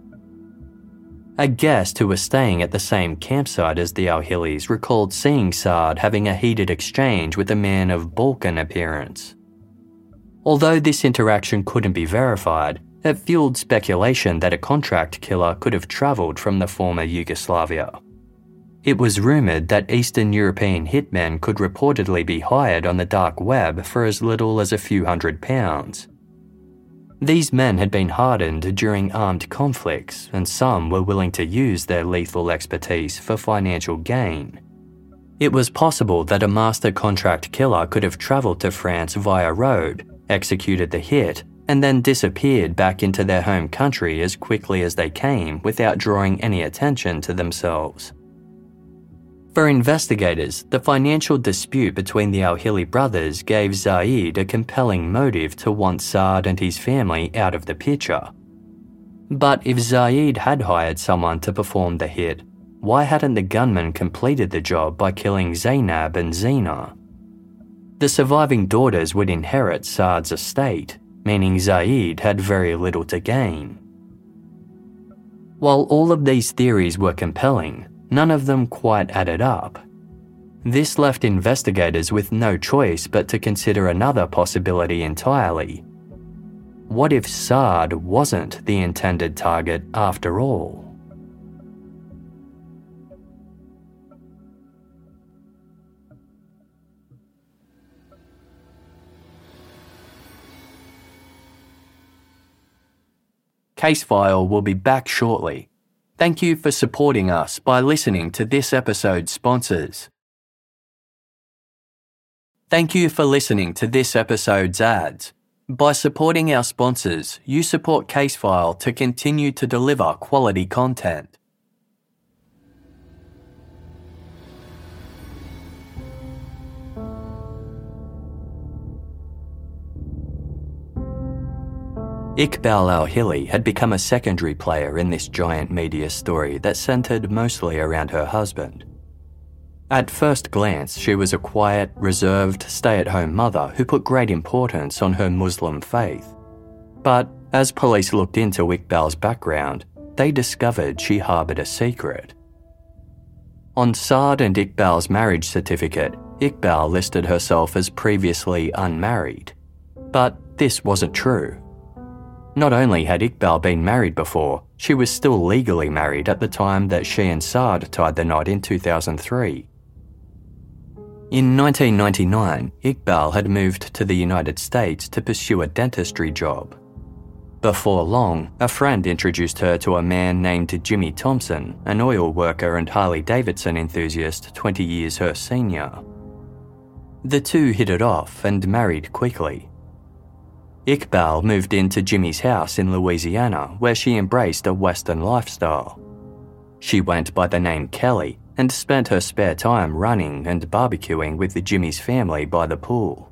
A guest who was staying at the same campsite as the al-Hilis recalled seeing Saad having a heated exchange with a man of Balkan appearance. Although this interaction couldn't be verified, it fueled speculation that a contract killer could have travelled from the former Yugoslavia. It was rumoured that Eastern European hitmen could reportedly be hired on the dark web for as little as a few £100s. These men had been hardened during armed conflicts, and some were willing to use their lethal expertise for financial gain. It was possible that a master contract killer could have travelled to France via road, executed the hit, and then disappeared back into their home country as quickly as they came without drawing any attention to themselves. For investigators, the financial dispute between the al-Hili brothers gave Zaid a compelling motive to want Saad and his family out of the picture. But if Zaid had hired someone to perform the hit, why hadn't the gunman completed the job by killing Zainab and Zina? The surviving daughters would inherit Saad's estate, meaning Zaid had very little to gain. While all of these theories were compelling, none of them quite added up. This left investigators with no choice but to consider another possibility entirely. What if Saad wasn't the intended target after all? Casefile will be back shortly. Thank you for supporting us by listening to this episode's sponsors. Thank you for listening to this episode's ads. By supporting our sponsors, you support Casefile to continue to deliver quality content. Iqbal al-Hilli had become a secondary player in this giant media story that centred mostly around her husband. At first glance, she was a quiet, reserved, stay-at-home mother who put great importance on her Muslim faith. But as police looked into Iqbal's background, they discovered she harboured a secret. On Saad and Iqbal's marriage certificate, Iqbal listed herself as previously unmarried. But this wasn't true. Not only had Iqbal been married before, she was still legally married at the time that she and Saad tied the knot in 2003. In 1999, Iqbal had moved to the United States to pursue a dentistry job. Before long, a friend introduced her to a man named Jimmy Thompson, an oil worker and Harley-Davidson enthusiast 20 years her senior. The two hit it off and married quickly. Iqbal moved into Jimmy's house in Louisiana, where she embraced a Western lifestyle. She went by the name Kelly and spent her spare time running and barbecuing with Jimmy's family by the pool.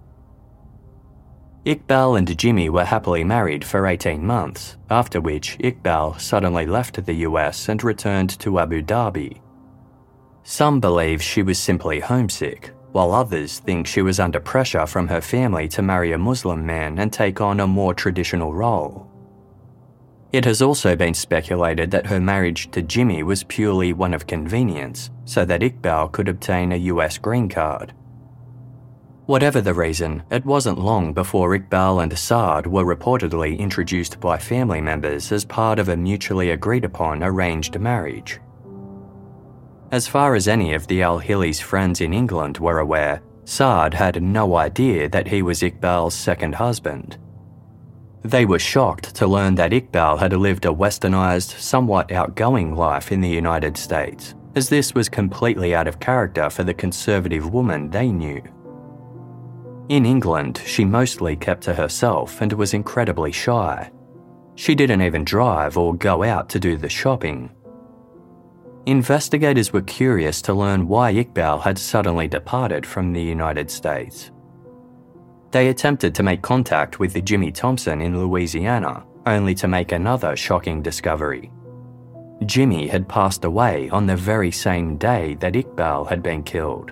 Iqbal and Jimmy were happily married for 18 months, after which Iqbal suddenly left the US and returned to Abu Dhabi. Some believe she was simply homesick, while others think she was under pressure from her family to marry a Muslim man and take on a more traditional role. It has also been speculated that her marriage to Jimmy was purely one of convenience, so that Iqbal could obtain a US green card. Whatever the reason, it wasn't long before Iqbal and Saad were reportedly introduced by family members as part of a mutually agreed upon arranged marriage. As far as any of the al-Hilli's friends in England were aware, Saad had no idea that he was Iqbal's second husband. They were shocked to learn that Iqbal had lived a westernised, somewhat outgoing life in the United States, as this was completely out of character for the conservative woman they knew. In England, she mostly kept to herself and was incredibly shy. She didn't even drive or go out to do the shopping. Investigators were curious to learn why Iqbal had suddenly departed from the United States. They attempted to make contact with Jimmy Thompson in Louisiana, only to make another shocking discovery. Jimmy had passed away on the very same day that Iqbal had been killed.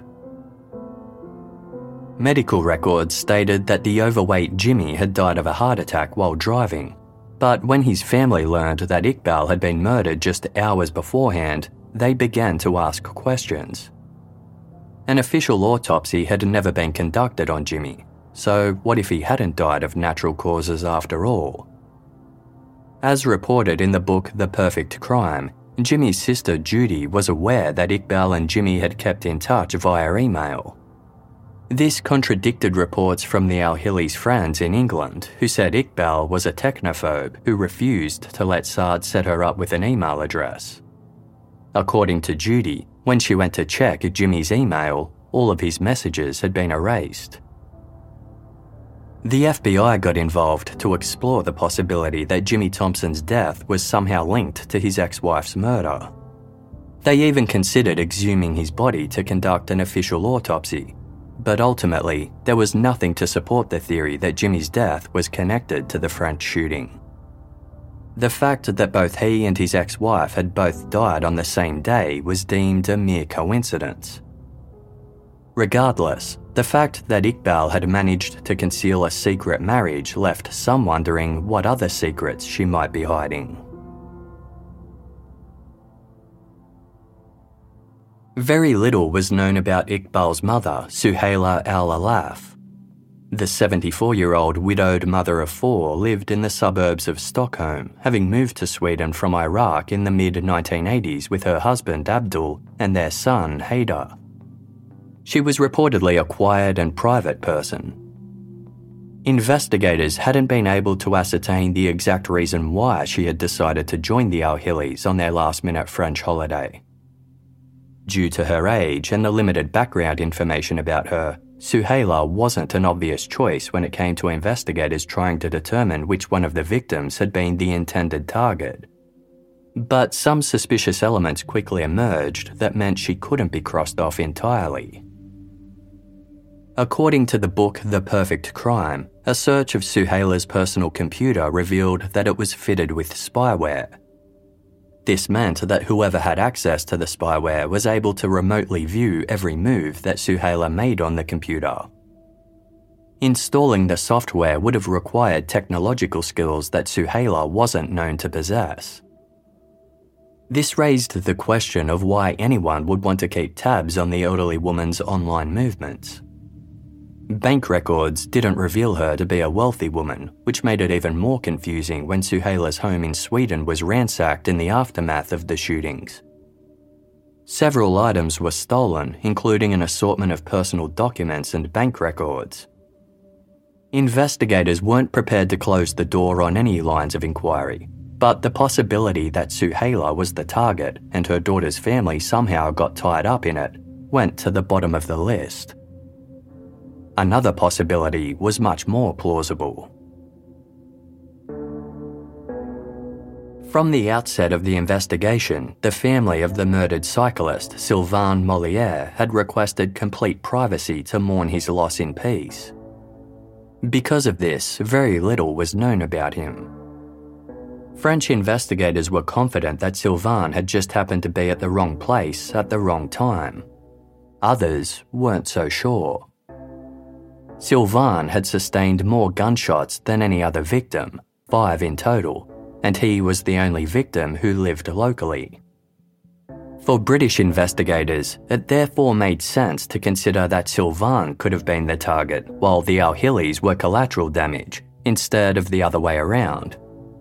Medical records stated that the overweight Jimmy had died of a heart attack while driving, but when his family learned that Iqbal had been murdered just hours beforehand, they began to ask questions. An official autopsy had never been conducted on Jimmy, so what if he hadn't died of natural causes after all? As reported in the book The Perfect Crime, Jimmy's sister Judy was aware that Iqbal and Jimmy had kept in touch via email. This contradicted reports from the al-Hilli's friends in England, who said Iqbal was a technophobe who refused to let Saad set her up with an email address. According to Judy, when she went to check Jimmy's email, all of his messages had been erased. The FBI got involved to explore the possibility that Jimmy Thompson's death was somehow linked to his ex-wife's murder. They even considered exhuming his body to conduct an official autopsy, but ultimately, there was nothing to support the theory that Jimmy's death was connected to the French shooting. The fact that both he and his ex-wife had both died on the same day was deemed a mere coincidence. Regardless, the fact that Iqbal had managed to conceal a secret marriage left some wondering what other secrets she might be hiding. Very little was known about Iqbal's mother, Suhaila al-Alaf. The 74-year-old widowed mother of four lived in the suburbs of Stockholm, having moved to Sweden from Iraq in the mid-1980s with her husband Abdul and their son Haydar. She was reportedly a quiet and private person. Investigators hadn't been able to ascertain the exact reason why she had decided to join the al-Hillis on their last-minute French holiday. Due to her age and the limited background information about her, Suhaila wasn't an obvious choice when it came to investigators trying to determine which one of the victims had been the intended target. But some suspicious elements quickly emerged that meant she couldn't be crossed off entirely. According to the book The Perfect Crime, a search of Suhaila's personal computer revealed that it was fitted with spyware. This meant that whoever had access to the spyware was able to remotely view every move that Suhaila made on the computer. Installing the software would have required technological skills that Suhaila wasn't known to possess. This raised the question of why anyone would want to keep tabs on the elderly woman's online movements. Bank records didn't reveal her to be a wealthy woman, which made it even more confusing when Suhaila's home in Sweden was ransacked in the aftermath of the shootings. Several items were stolen, including an assortment of personal documents and bank records. Investigators weren't prepared to close the door on any lines of inquiry, but the possibility that Suhaila was the target and her daughter's family somehow got tied up in it went to the bottom of the list. Another possibility was much more plausible. From the outset of the investigation, the family of the murdered cyclist Sylvain Molière had requested complete privacy to mourn his loss in peace. Because of this, very little was known about him. French investigators were confident that Sylvain had just happened to be at the wrong place at the wrong time. Others weren't so sure. Sylvain had sustained more gunshots than any other victim, 5 in total, and he was the only victim who lived locally. For British investigators, it therefore made sense to consider that Sylvain could have been the target, while the Al-Hillis were collateral damage, instead of the other way around.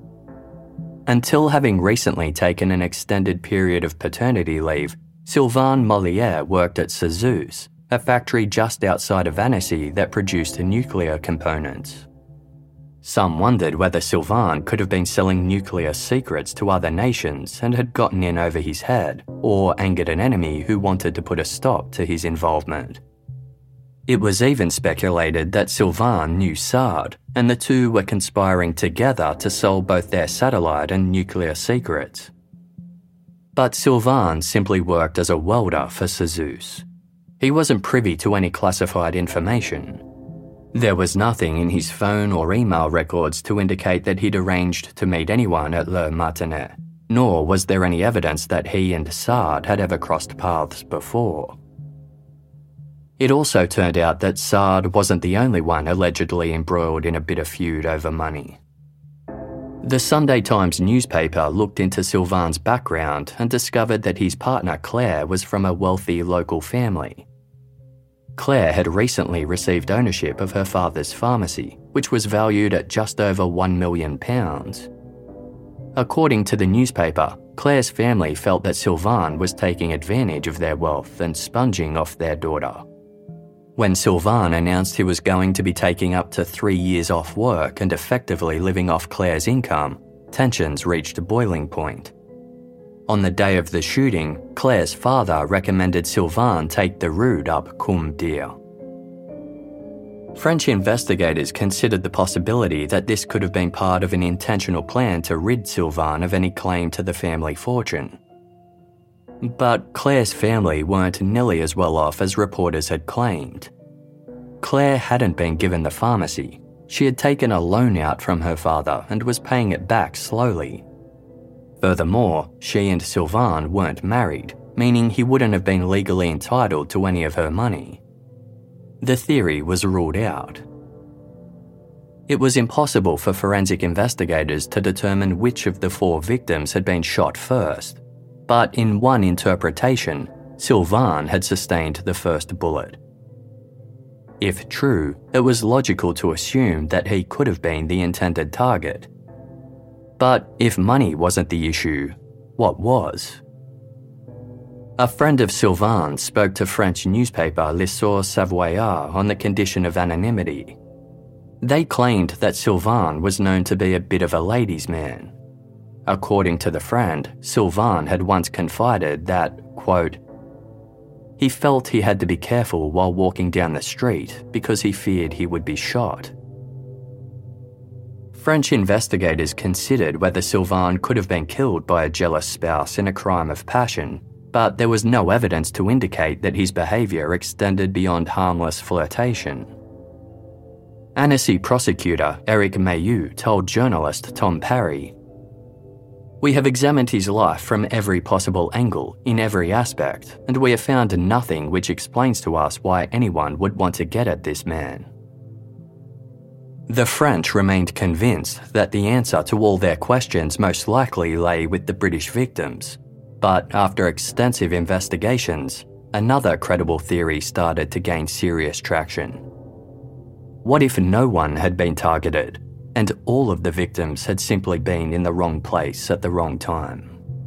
Until having recently taken an extended period of paternity leave, Sylvain Molière worked at Cezous, a factory just outside of Annecy that produced nuclear components. Some wondered whether Sylvain could have been selling nuclear secrets to other nations and had gotten in over his head, or angered an enemy who wanted to put a stop to his involvement. It was even speculated that Sylvain knew Sard, and the two were conspiring together to sell both their satellite and nuclear secrets. But Sylvain simply worked as a welder for Cezous. He wasn't privy to any classified information. There was nothing in his phone or email records to indicate that he'd arranged to meet anyone at Le Martinet, nor was there any evidence that he and Sard had ever crossed paths before. It also turned out that Sard wasn't the only one allegedly embroiled in a bitter feud over money. The Sunday Times newspaper looked into Sylvain's background and discovered that his partner Claire was from a wealthy local family. Claire had recently received ownership of her father's pharmacy, which was valued at just over £1 million. According to the newspaper, Claire's family felt that Sylvain was taking advantage of their wealth and sponging off their daughter. When Sylvain announced he was going to be taking up to 3 years off work and effectively living off Claire's income, tensions reached a boiling point. On the day of the shooting, Claire's father recommended Sylvain take the route up Cum Dir. French investigators considered the possibility that this could have been part of an intentional plan to rid Sylvain of any claim to the family fortune. But Claire's family weren't nearly as well off as reporters had claimed. Claire hadn't been given the pharmacy. She had taken a loan out from her father and was paying it back slowly. Furthermore, she and Sylvain weren't married, meaning he wouldn't have been legally entitled to any of her money. The theory was ruled out. It was impossible for forensic investigators to determine which of the 4 victims had been shot first, but in one interpretation, Sylvain had sustained the first bullet. If true, it was logical to assume that he could have been the intended target. But if money wasn't the issue, what was? A friend of Sylvain spoke to French newspaper L'Essor Savoyard on the condition of anonymity. They claimed that Sylvain was known to be a bit of a ladies' man. According to the friend, Sylvain had once confided that, quote, He felt he had to be careful while walking down the street because he feared he would be shot. French investigators considered whether Sylvain could have been killed by a jealous spouse in a crime of passion, but there was no evidence to indicate that his behaviour extended beyond harmless flirtation. Annecy prosecutor Eric Mayeux told journalist Tom Parry, "We have examined his life from every possible angle, in every aspect, and we have found nothing which explains to us why anyone would want to get at this man." The French remained convinced that the answer to all their questions most likely lay with the British victims, but after extensive investigations, another credible theory started to gain serious traction. What if no one had been targeted, and all of the victims had simply been in the wrong place at the wrong time?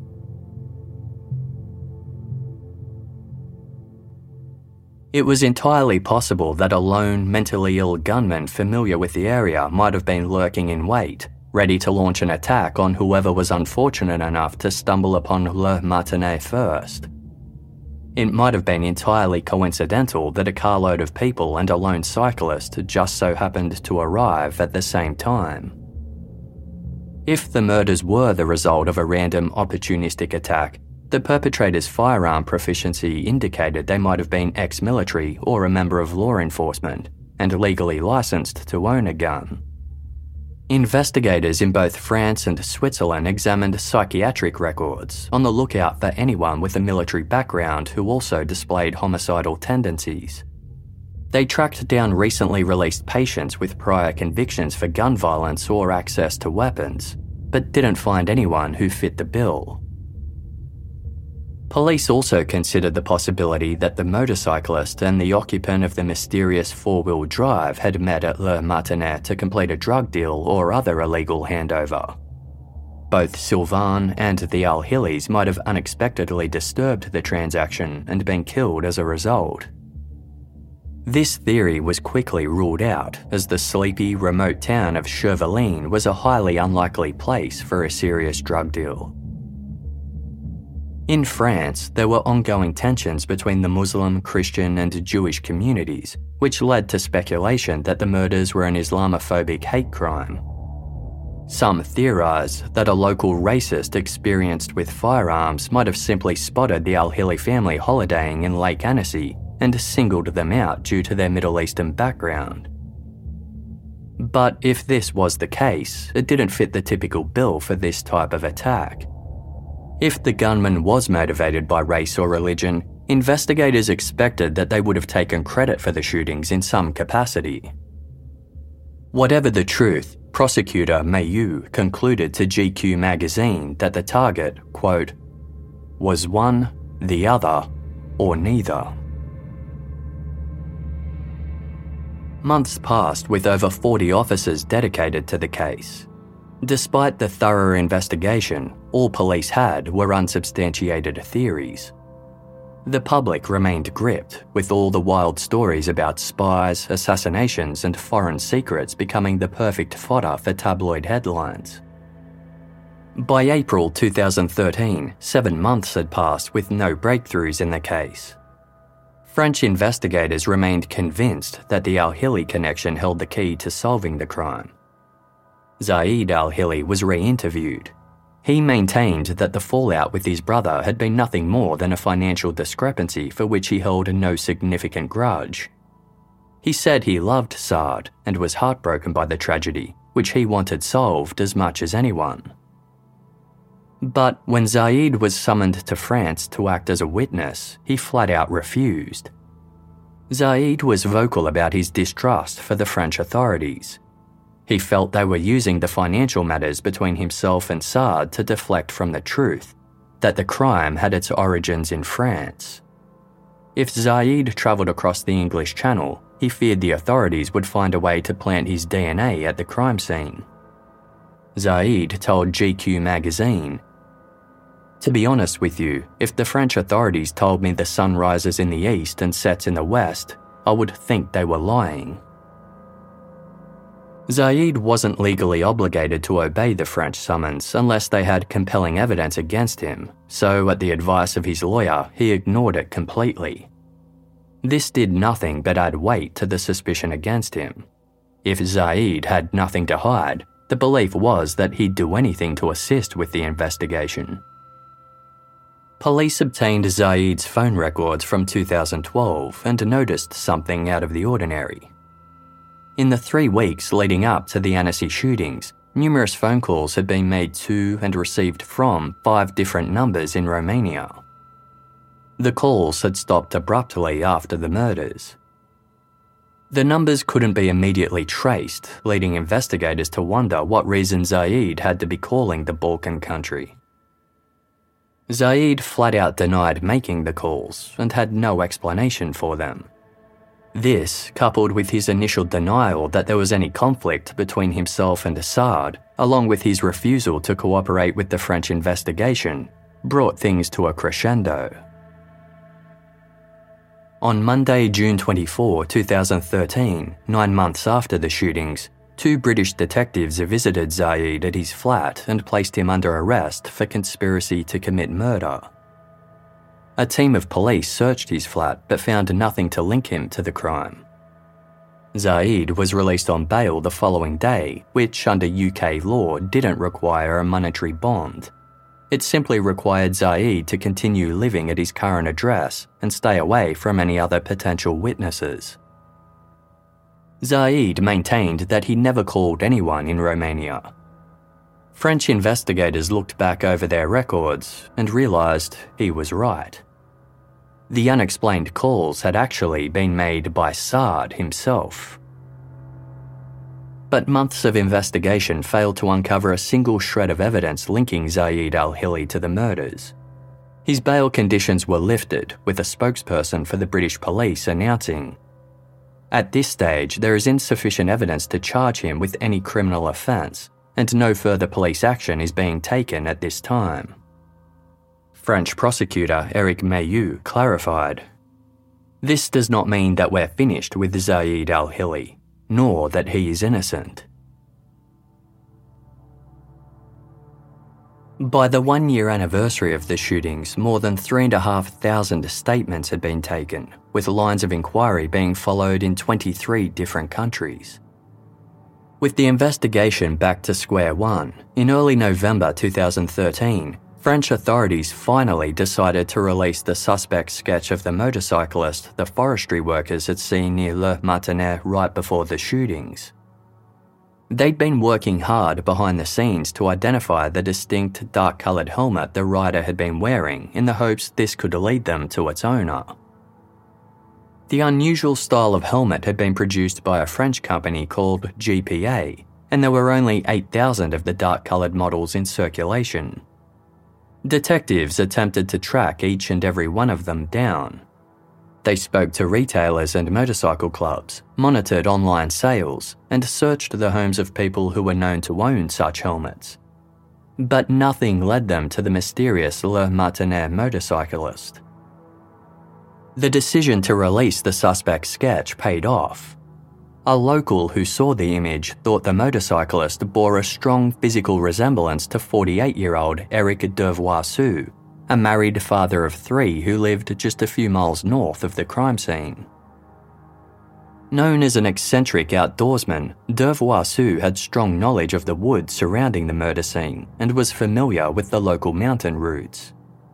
It was entirely possible that a lone, mentally ill gunman familiar with the area might have been lurking in wait, ready to launch an attack on whoever was unfortunate enough to stumble upon Le Martinet first. It might have been entirely coincidental that a carload of people and a lone cyclist just so happened to arrive at the same time. If the murders were the result of a random opportunistic attack, the perpetrator's firearm proficiency indicated they might have been ex-military or a member of law enforcement and legally licensed to own a gun. Investigators in both France and Switzerland examined psychiatric records on the lookout for anyone with a military background who also displayed homicidal tendencies. They tracked down recently released patients with prior convictions for gun violence or access to weapons, but didn't find anyone who fit the bill. Police also considered the possibility that the motorcyclist and the occupant of the mysterious four-wheel drive had met at Le Martinet to complete a drug deal or other illegal handover. Both Sylvain and the Al-Hillis might have unexpectedly disturbed the transaction and been killed as a result. This theory was quickly ruled out, as the sleepy, remote town of Chervelin was a highly unlikely place for a serious drug deal. In France, there were ongoing tensions between the Muslim, Christian and Jewish communities, which led to speculation that the murders were an Islamophobic hate crime. Some theorise that a local racist experienced with firearms might have simply spotted the Al-Hilli family holidaying in Lake Annecy and singled them out due to their Middle Eastern background. But if this was the case, it didn't fit the typical bill for this type of attack. If the gunman was motivated by race or religion, investigators expected that they would have taken credit for the shootings in some capacity. Whatever the truth, prosecutor Mayeux concluded to GQ magazine that the target, quote, was one, the other, or neither. Months passed with over 40 officers dedicated to the case. Despite the thorough investigation, all police had were unsubstantiated theories. The public remained gripped, with all the wild stories about spies, assassinations and foreign secrets becoming the perfect fodder for tabloid headlines. By April 2013, 7 months had passed with no breakthroughs in the case. French investigators remained convinced that the Al-Hilli connection held the key to solving the crime. Zaid Al-Hilli was re-interviewed. He maintained that the fallout with his brother had been nothing more than a financial discrepancy for which he held no significant grudge. He said he loved Saad and was heartbroken by the tragedy, which he wanted solved as much as anyone. But when Zaid was summoned to France to act as a witness, he flat out refused. Zaid was vocal about his distrust for the French authorities. He felt they were using the financial matters between himself and Saad to deflect from the truth, that the crime had its origins in France. If Zaid travelled across the English Channel, he feared the authorities would find a way to plant his DNA at the crime scene. Zaid told GQ magazine, "To be honest with you, if the French authorities told me the sun rises in the east and sets in the west, I would think they were lying." Zaid wasn't legally obligated to obey the French summons unless they had compelling evidence against him, so at the advice of his lawyer, he ignored it completely. This did nothing but add weight to the suspicion against him. If Zaid had nothing to hide, the belief was that he'd do anything to assist with the investigation. Police obtained Zaid's phone records from 2012 and noticed something out of the ordinary. In the 3 weeks leading up to the Annecy shootings, numerous phone calls had been made to and received from 5 different numbers in Romania. The calls had stopped abruptly after the murders. The numbers couldn't be immediately traced, leading investigators to wonder what reason Zaid had to be calling the Balkan country. Zaid flat out denied making the calls and had no explanation for them. This, coupled with his initial denial that there was any conflict between himself and Assad, along with his refusal to cooperate with the French investigation, brought things to a crescendo. On Monday, June 24, 2013, 9 months after the shootings, 2 British detectives visited Zaid at his flat and placed him under arrest for conspiracy to commit murder. A team of police searched his flat but found nothing to link him to the crime. Zaid was released on bail the following day, which under UK law didn't require a monetary bond. It simply required Zaid to continue living at his current address and stay away from any other potential witnesses. Zaid maintained that he never called anyone in Romania. French investigators looked back over their records and realised he was right. The unexplained calls had actually been made by Saad himself. But months of investigation failed to uncover a single shred of evidence linking Zaid al-Hili to the murders. His bail conditions were lifted, with a spokesperson for the British police announcing, "At this stage, there is insufficient evidence to charge him with any criminal offence, and no further police action is being taken at this time." French prosecutor Eric Mayeux clarified, "This does not mean that we're finished with Zaid al-Hili, nor that he is innocent." By the 1-year anniversary of the shootings, more than 3,500 statements had been taken, with lines of inquiry being followed in 23 different countries. With the investigation back to square one, in early November 2013, French authorities finally decided to release the suspect's sketch of the motorcyclist the forestry workers had seen near Le Martinet right before the shootings. They'd been working hard behind the scenes to identify the distinct dark-coloured helmet the rider had been wearing in the hopes this could lead them to its owner. The unusual style of helmet had been produced by a French company called GPA, and there were only 8,000 of the dark-coloured models in circulation. Detectives attempted to track each and every one of them down. They spoke to retailers and motorcycle clubs, monitored online sales, and searched the homes of people who were known to own such helmets. But nothing led them to the mysterious Le Martinet motorcyclist. The decision to release the suspect's sketch paid off. A local who saw the image thought the motorcyclist bore a strong physical resemblance to 48-year-old Eric Devoiseau, a married father of 3 who lived just a few miles north of the crime scene. Known as an eccentric outdoorsman, Devoiseau had strong knowledge of the woods surrounding the murder scene and was familiar with the local mountain routes.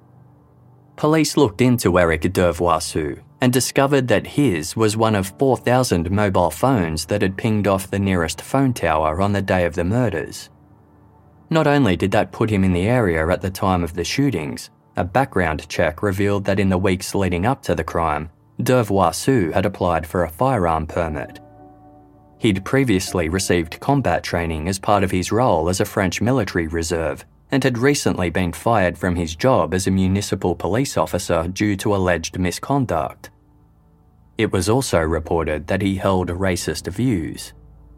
Police looked into Eric Devoiseau and discovered that his was one of 4,000 mobile phones that had pinged off the nearest phone tower on the day of the murders. Not only did that put him in the area at the time of the shootings, a background check revealed that in the weeks leading up to the crime, Devoiseau had applied for a firearm permit. He'd previously received combat training as part of his role as a French military reserve and had recently been fired from his job as a municipal police officer due to alleged misconduct. It was also reported that he held racist views.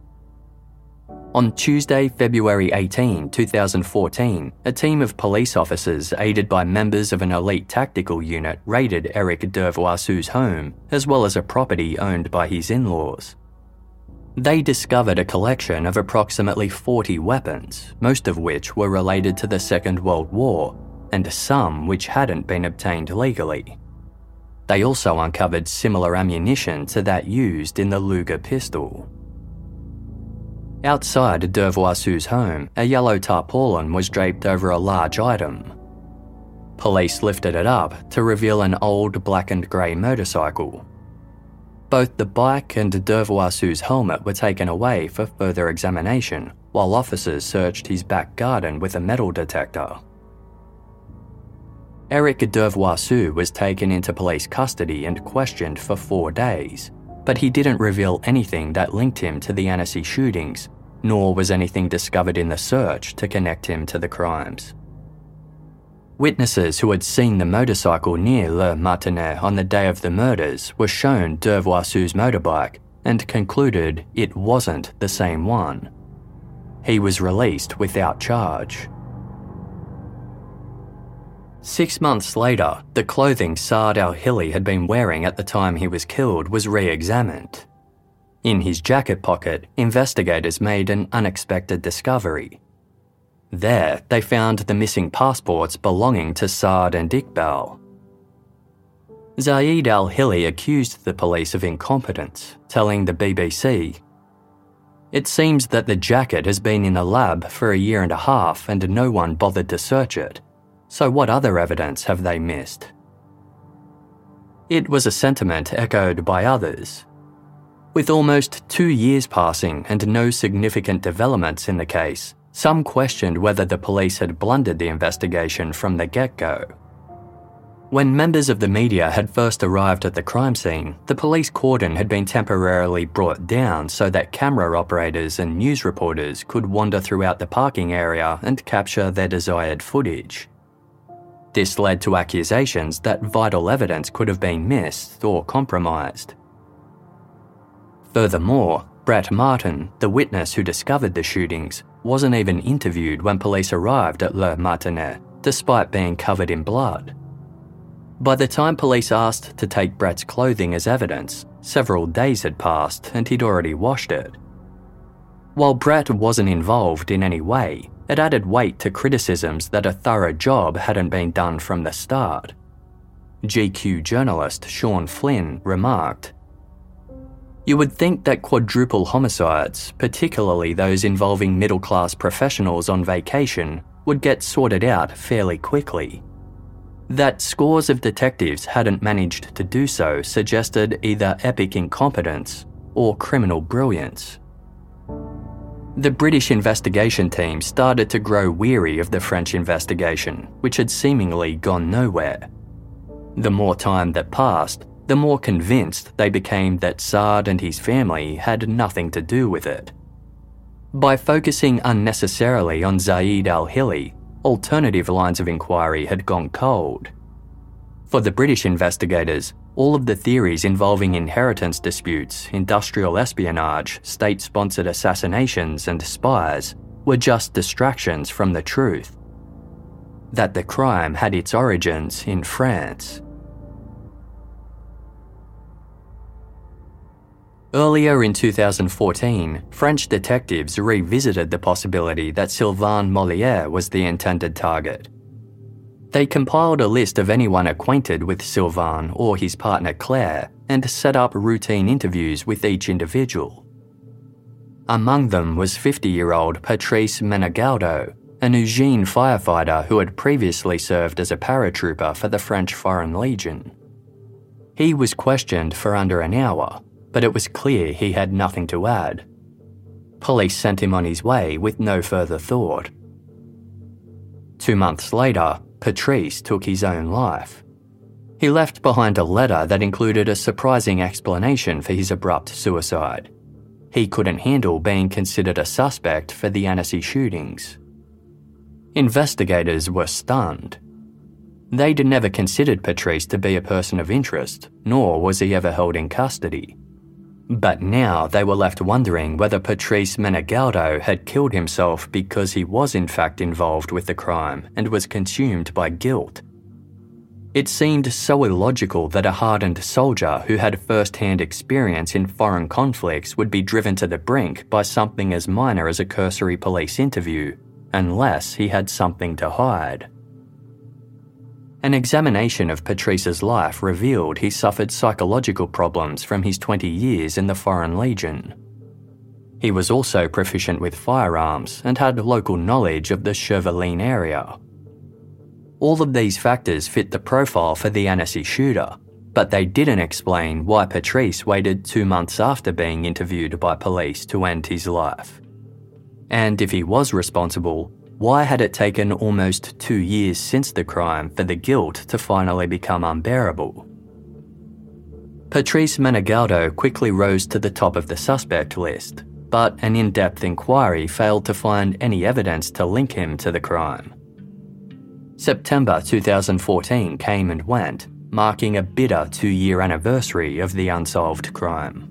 On Tuesday, February 18, 2014, a team of police officers aided by members of an elite tactical unit raided Eric Devoiseau's home, as well as a property owned by his in-laws. They discovered a collection of approximately 40 weapons, most of which were related to the Second World War, and some which hadn't been obtained legally. They also uncovered similar ammunition to that used in the Luger pistol. Outside Dervoisu's home, a yellow tarpaulin was draped over a large item. Police lifted it up to reveal an old black and grey motorcycle. Both the bike and Dervoisu's helmet were taken away for further examination, while officers searched his back garden with a metal detector. Eric Dervoisu was taken into police custody and questioned for 4 days, but he didn't reveal anything that linked him to the Annecy shootings, nor was anything discovered in the search to connect him to the crimes. Witnesses who had seen the motorcycle near Le Martinet on the day of the murders were shown Dervoisu's motorbike and concluded it wasn't the same one. He was released without charge. 6 months later, the clothing Saad al-Hili had been wearing at the time he was killed was re-examined. In his jacket pocket, investigators made an unexpected discovery. There, they found the missing passports belonging to Saad and Iqbal. Zaid al-Hili accused the police of incompetence, telling the BBC, "It seems that the jacket has been in the lab for a year and a half and no one bothered to search it. So what other evidence have they missed?" It was a sentiment echoed by others. With almost 2 years passing and no significant developments in the case, some questioned whether the police had blundered the investigation from the get-go. When members of the media had first arrived at the crime scene, the police cordon had been temporarily brought down so that camera operators and news reporters could wander throughout the parking area and capture their desired footage. This led to accusations that vital evidence could have been missed or compromised. Furthermore, Brett Martin, the witness who discovered the shootings, wasn't even interviewed when police arrived at Le Martinet, despite being covered in blood. By the time police asked to take Brett's clothing as evidence, several days had passed and he'd already washed it. While Brett wasn't involved in any way, it added weight to criticisms that a thorough job hadn't been done from the start. GQ journalist Sean Flynn remarked, "You would think that quadruple homicides, particularly those involving middle-class professionals on vacation, would get sorted out fairly quickly. That scores of detectives hadn't managed to do so suggested either epic incompetence or criminal brilliance." The British investigation team started to grow weary of the French investigation, which had seemingly gone nowhere. The more time that passed, the more convinced they became that Saad and his family had nothing to do with it. By focusing unnecessarily on Zaid al-Hili, alternative lines of inquiry had gone cold. For the British investigators, all of the theories involving inheritance disputes, industrial espionage, state-sponsored assassinations and spies were just distractions from the truth. That the crime had its origins in France. Earlier in 2014, French detectives revisited the possibility that Sylvain Molière was the intended target. They compiled a list of anyone acquainted with Sylvain or his partner Claire and set up routine interviews with each individual. Among them was 50-year-old Patrice Menegaudo, an Eugene firefighter who had previously served as a paratrooper for the French Foreign Legion. He was questioned for under an hour, but it was clear he had nothing to add. Police sent him on his way with no further thought. 2 months later, Patrice took his own life. He left behind a letter that included a surprising explanation for his abrupt suicide. He couldn't handle being considered a suspect for the Annecy shootings. Investigators were stunned. They'd never considered Patrice to be a person of interest, nor was he ever held in custody. But now they were left wondering whether Patrice Menegaudo had killed himself because he was in fact involved with the crime and was consumed by guilt. It seemed so illogical that a hardened soldier who had first-hand experience in foreign conflicts would be driven to the brink by something as minor as a cursory police interview, unless he had something to hide. An examination of Patrice's life revealed he suffered psychological problems from his 20 years in the Foreign Legion. He was also proficient with firearms and had local knowledge of the Chervillene area. All of these factors fit the profile for the Annecy shooter, but they didn't explain why Patrice waited 2 months after being interviewed by police to end his life. And if he was responsible, why had it taken almost 2 years since the crime for the guilt to finally become unbearable? Patrice Menegaldo quickly rose to the top of the suspect list, but an in-depth inquiry failed to find any evidence to link him to the crime. September 2014 came and went, marking a bitter 2-year anniversary of the unsolved crime.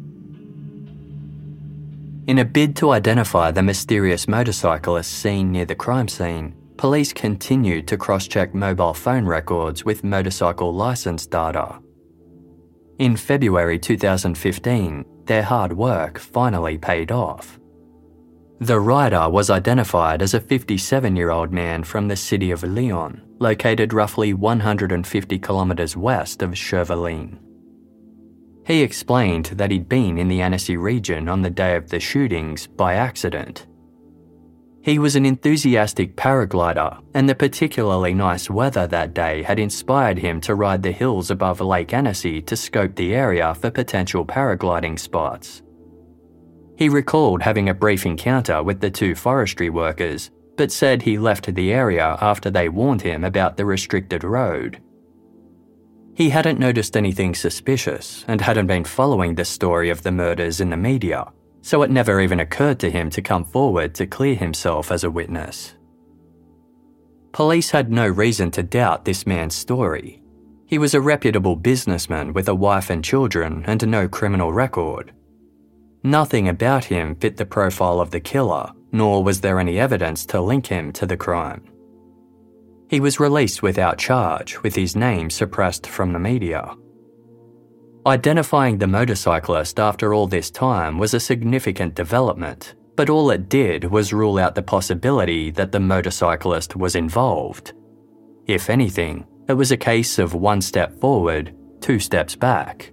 In a bid to identify the mysterious motorcyclist seen near the crime scene, police continued to cross-check mobile phone records with motorcycle license data. In February 2015, their hard work finally paid off. The rider was identified as a 57-year-old man from the city of Lyon, located roughly 150 kilometres west of Chervillene. He explained that he'd been in the Annecy region on the day of the shootings by accident. He was an enthusiastic paraglider, and the particularly nice weather that day had inspired him to ride the hills above Lake Annecy to scope the area for potential paragliding spots. He recalled having a brief encounter with the 2 forestry workers, but said he left the area after they warned him about the restricted road. He hadn't noticed anything suspicious and hadn't been following the story of the murders in the media, so it never even occurred to him to come forward to clear himself as a witness. Police had no reason to doubt this man's story. He was a reputable businessman with a wife and children and no criminal record. Nothing about him fit the profile of the killer, nor was there any evidence to link him to the crime. He was released without charge, with his name suppressed from the media. Identifying the motorcyclist after all this time was a significant development, but all it did was rule out the possibility that the motorcyclist was involved. If anything, it was a case of 1 step forward, 2 steps back.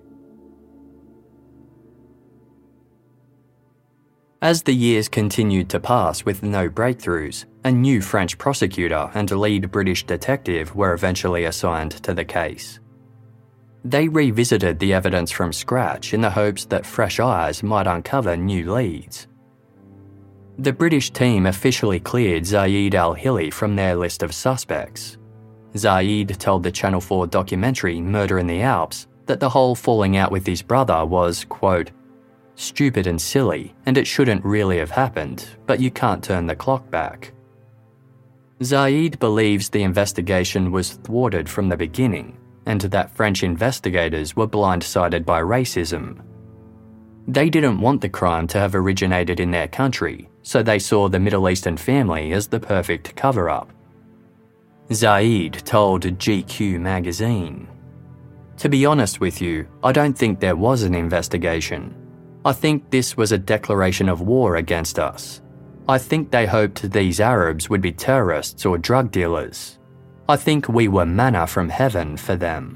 As the years continued to pass with no breakthroughs, a new French prosecutor and lead British detective were eventually assigned to the case. They revisited the evidence from scratch in the hopes that fresh eyes might uncover new leads. The British team officially cleared Zaid al-Hili from their list of suspects. Zaid told the Channel 4 documentary Murder in the Alps that the whole falling out with his brother was, quote, stupid and silly, and it shouldn't really have happened, but you can't turn the clock back. Zaid believes the investigation was thwarted from the beginning, and that French investigators were blindsided by racism. They didn't want the crime to have originated in their country, so they saw the Middle Eastern family as the perfect cover-up. Zaid told GQ magazine, "To be honest with you, I don't think there was an investigation. I think this was a declaration of war against us. I think they hoped these Arabs would be terrorists or drug dealers. I think we were manna from heaven for them."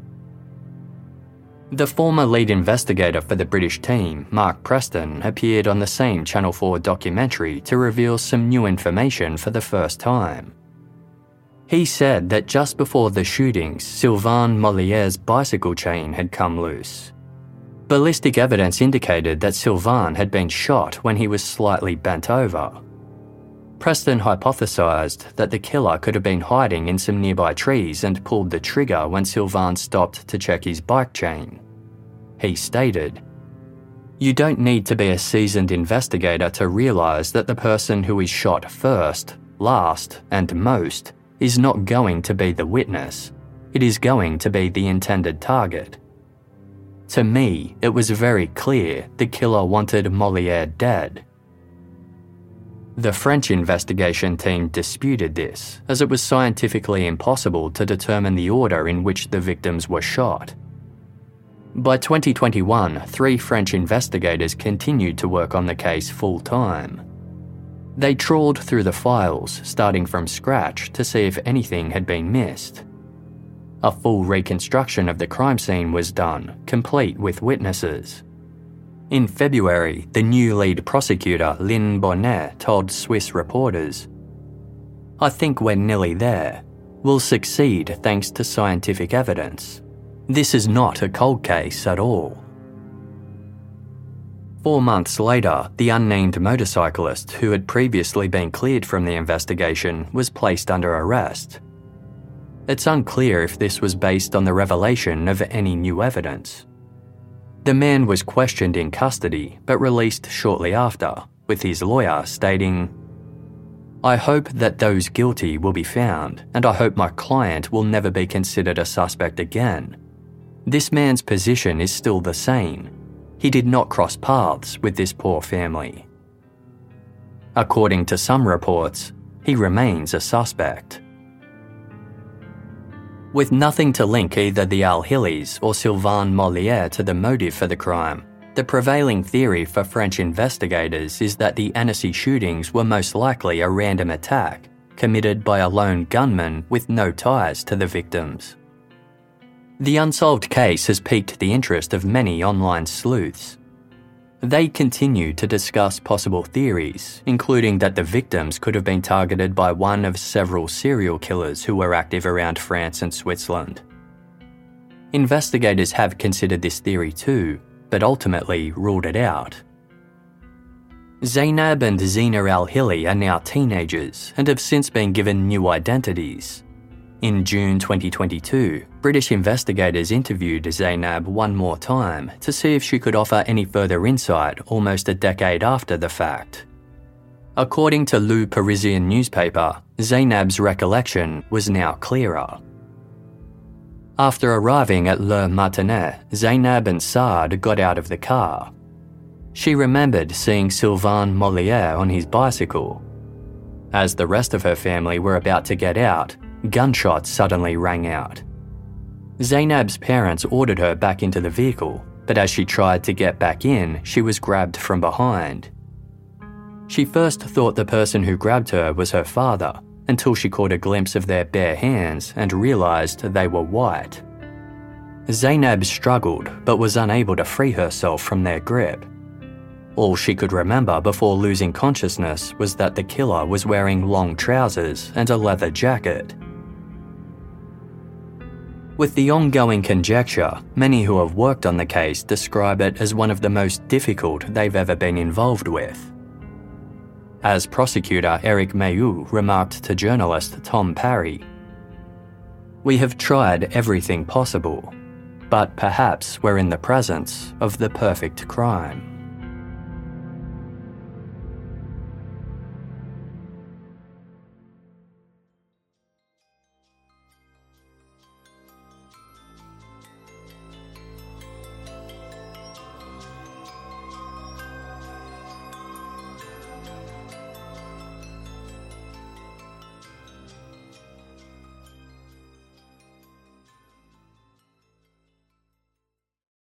The former lead investigator for the British team, Mark Preston, appeared on the same Channel 4 documentary to reveal some new information for the first time. He said that just before the shootings, Sylvain Mollier's bicycle chain had come loose. Ballistic evidence indicated that Sylvain had been shot when he was slightly bent over. Preston hypothesised that the killer could have been hiding in some nearby trees and pulled the trigger when Sylvain stopped to check his bike chain. He stated, "You don't need to be a seasoned investigator to realise that the person who is shot first, last, and most is not going to be the witness. It is going to be the intended target. To me, it was very clear the killer wanted Mollier dead." The French investigation team disputed this, as it was scientifically impossible to determine the order in which the victims were shot. By 2021, 3 French investigators continued to work on the case full-time. They trawled through the files, starting from scratch, to see if anything had been missed. A full reconstruction of the crime scene was done, complete with witnesses. In February, the new lead prosecutor, Lynn Bonnet, told Swiss reporters, "I think we're nearly there. We'll succeed thanks to scientific evidence. This is not a cold case at all." 4 months later, the unnamed motorcyclist who had previously been cleared from the investigation was placed under arrest. It's unclear if this was based on the revelation of any new evidence. The man was questioned in custody but released shortly after, with his lawyer stating, "I hope that those guilty will be found, and I hope my client will never be considered a suspect again. This man's position is still the same. He did not cross paths with this poor family." According to some reports, he remains a suspect. With nothing to link either the Al-Hillis or Sylvain Molière to the motive for the crime, the prevailing theory for French investigators is that the Annecy shootings were most likely a random attack committed by a lone gunman with no ties to the victims. The unsolved case has piqued the interest of many online sleuths. They continue to discuss possible theories, including that the victims could have been targeted by one of several serial killers who were active around France and Switzerland. Investigators have considered this theory too, but ultimately ruled it out. Zainab and Zina Al-Hilli are now teenagers and have since been given new identities. In June 2022, British investigators interviewed Zainab one more time to see if she could offer any further insight almost a decade after the fact. According to Le Parisien newspaper, Zainab's recollection was now clearer. After arriving at Le Martinet, Zainab and Saad got out of the car. She remembered seeing Sylvain Molière on his bicycle. As the rest of her family were about to get out, gunshots suddenly rang out. Zainab's parents ordered her back into the vehicle, but as she tried to get back in, she was grabbed from behind. She first thought the person who grabbed her was her father, until she caught a glimpse of their bare hands and realised they were white. Zainab struggled but was unable to free herself from their grip. All she could remember before losing consciousness was that the killer was wearing long trousers and a leather jacket. With the ongoing conjecture, many who have worked on the case describe it as one of the most difficult they've ever been involved with. As prosecutor Eric Mayeux remarked to journalist Tom Parry, "We have tried everything possible, but perhaps we're in the presence of the perfect crime."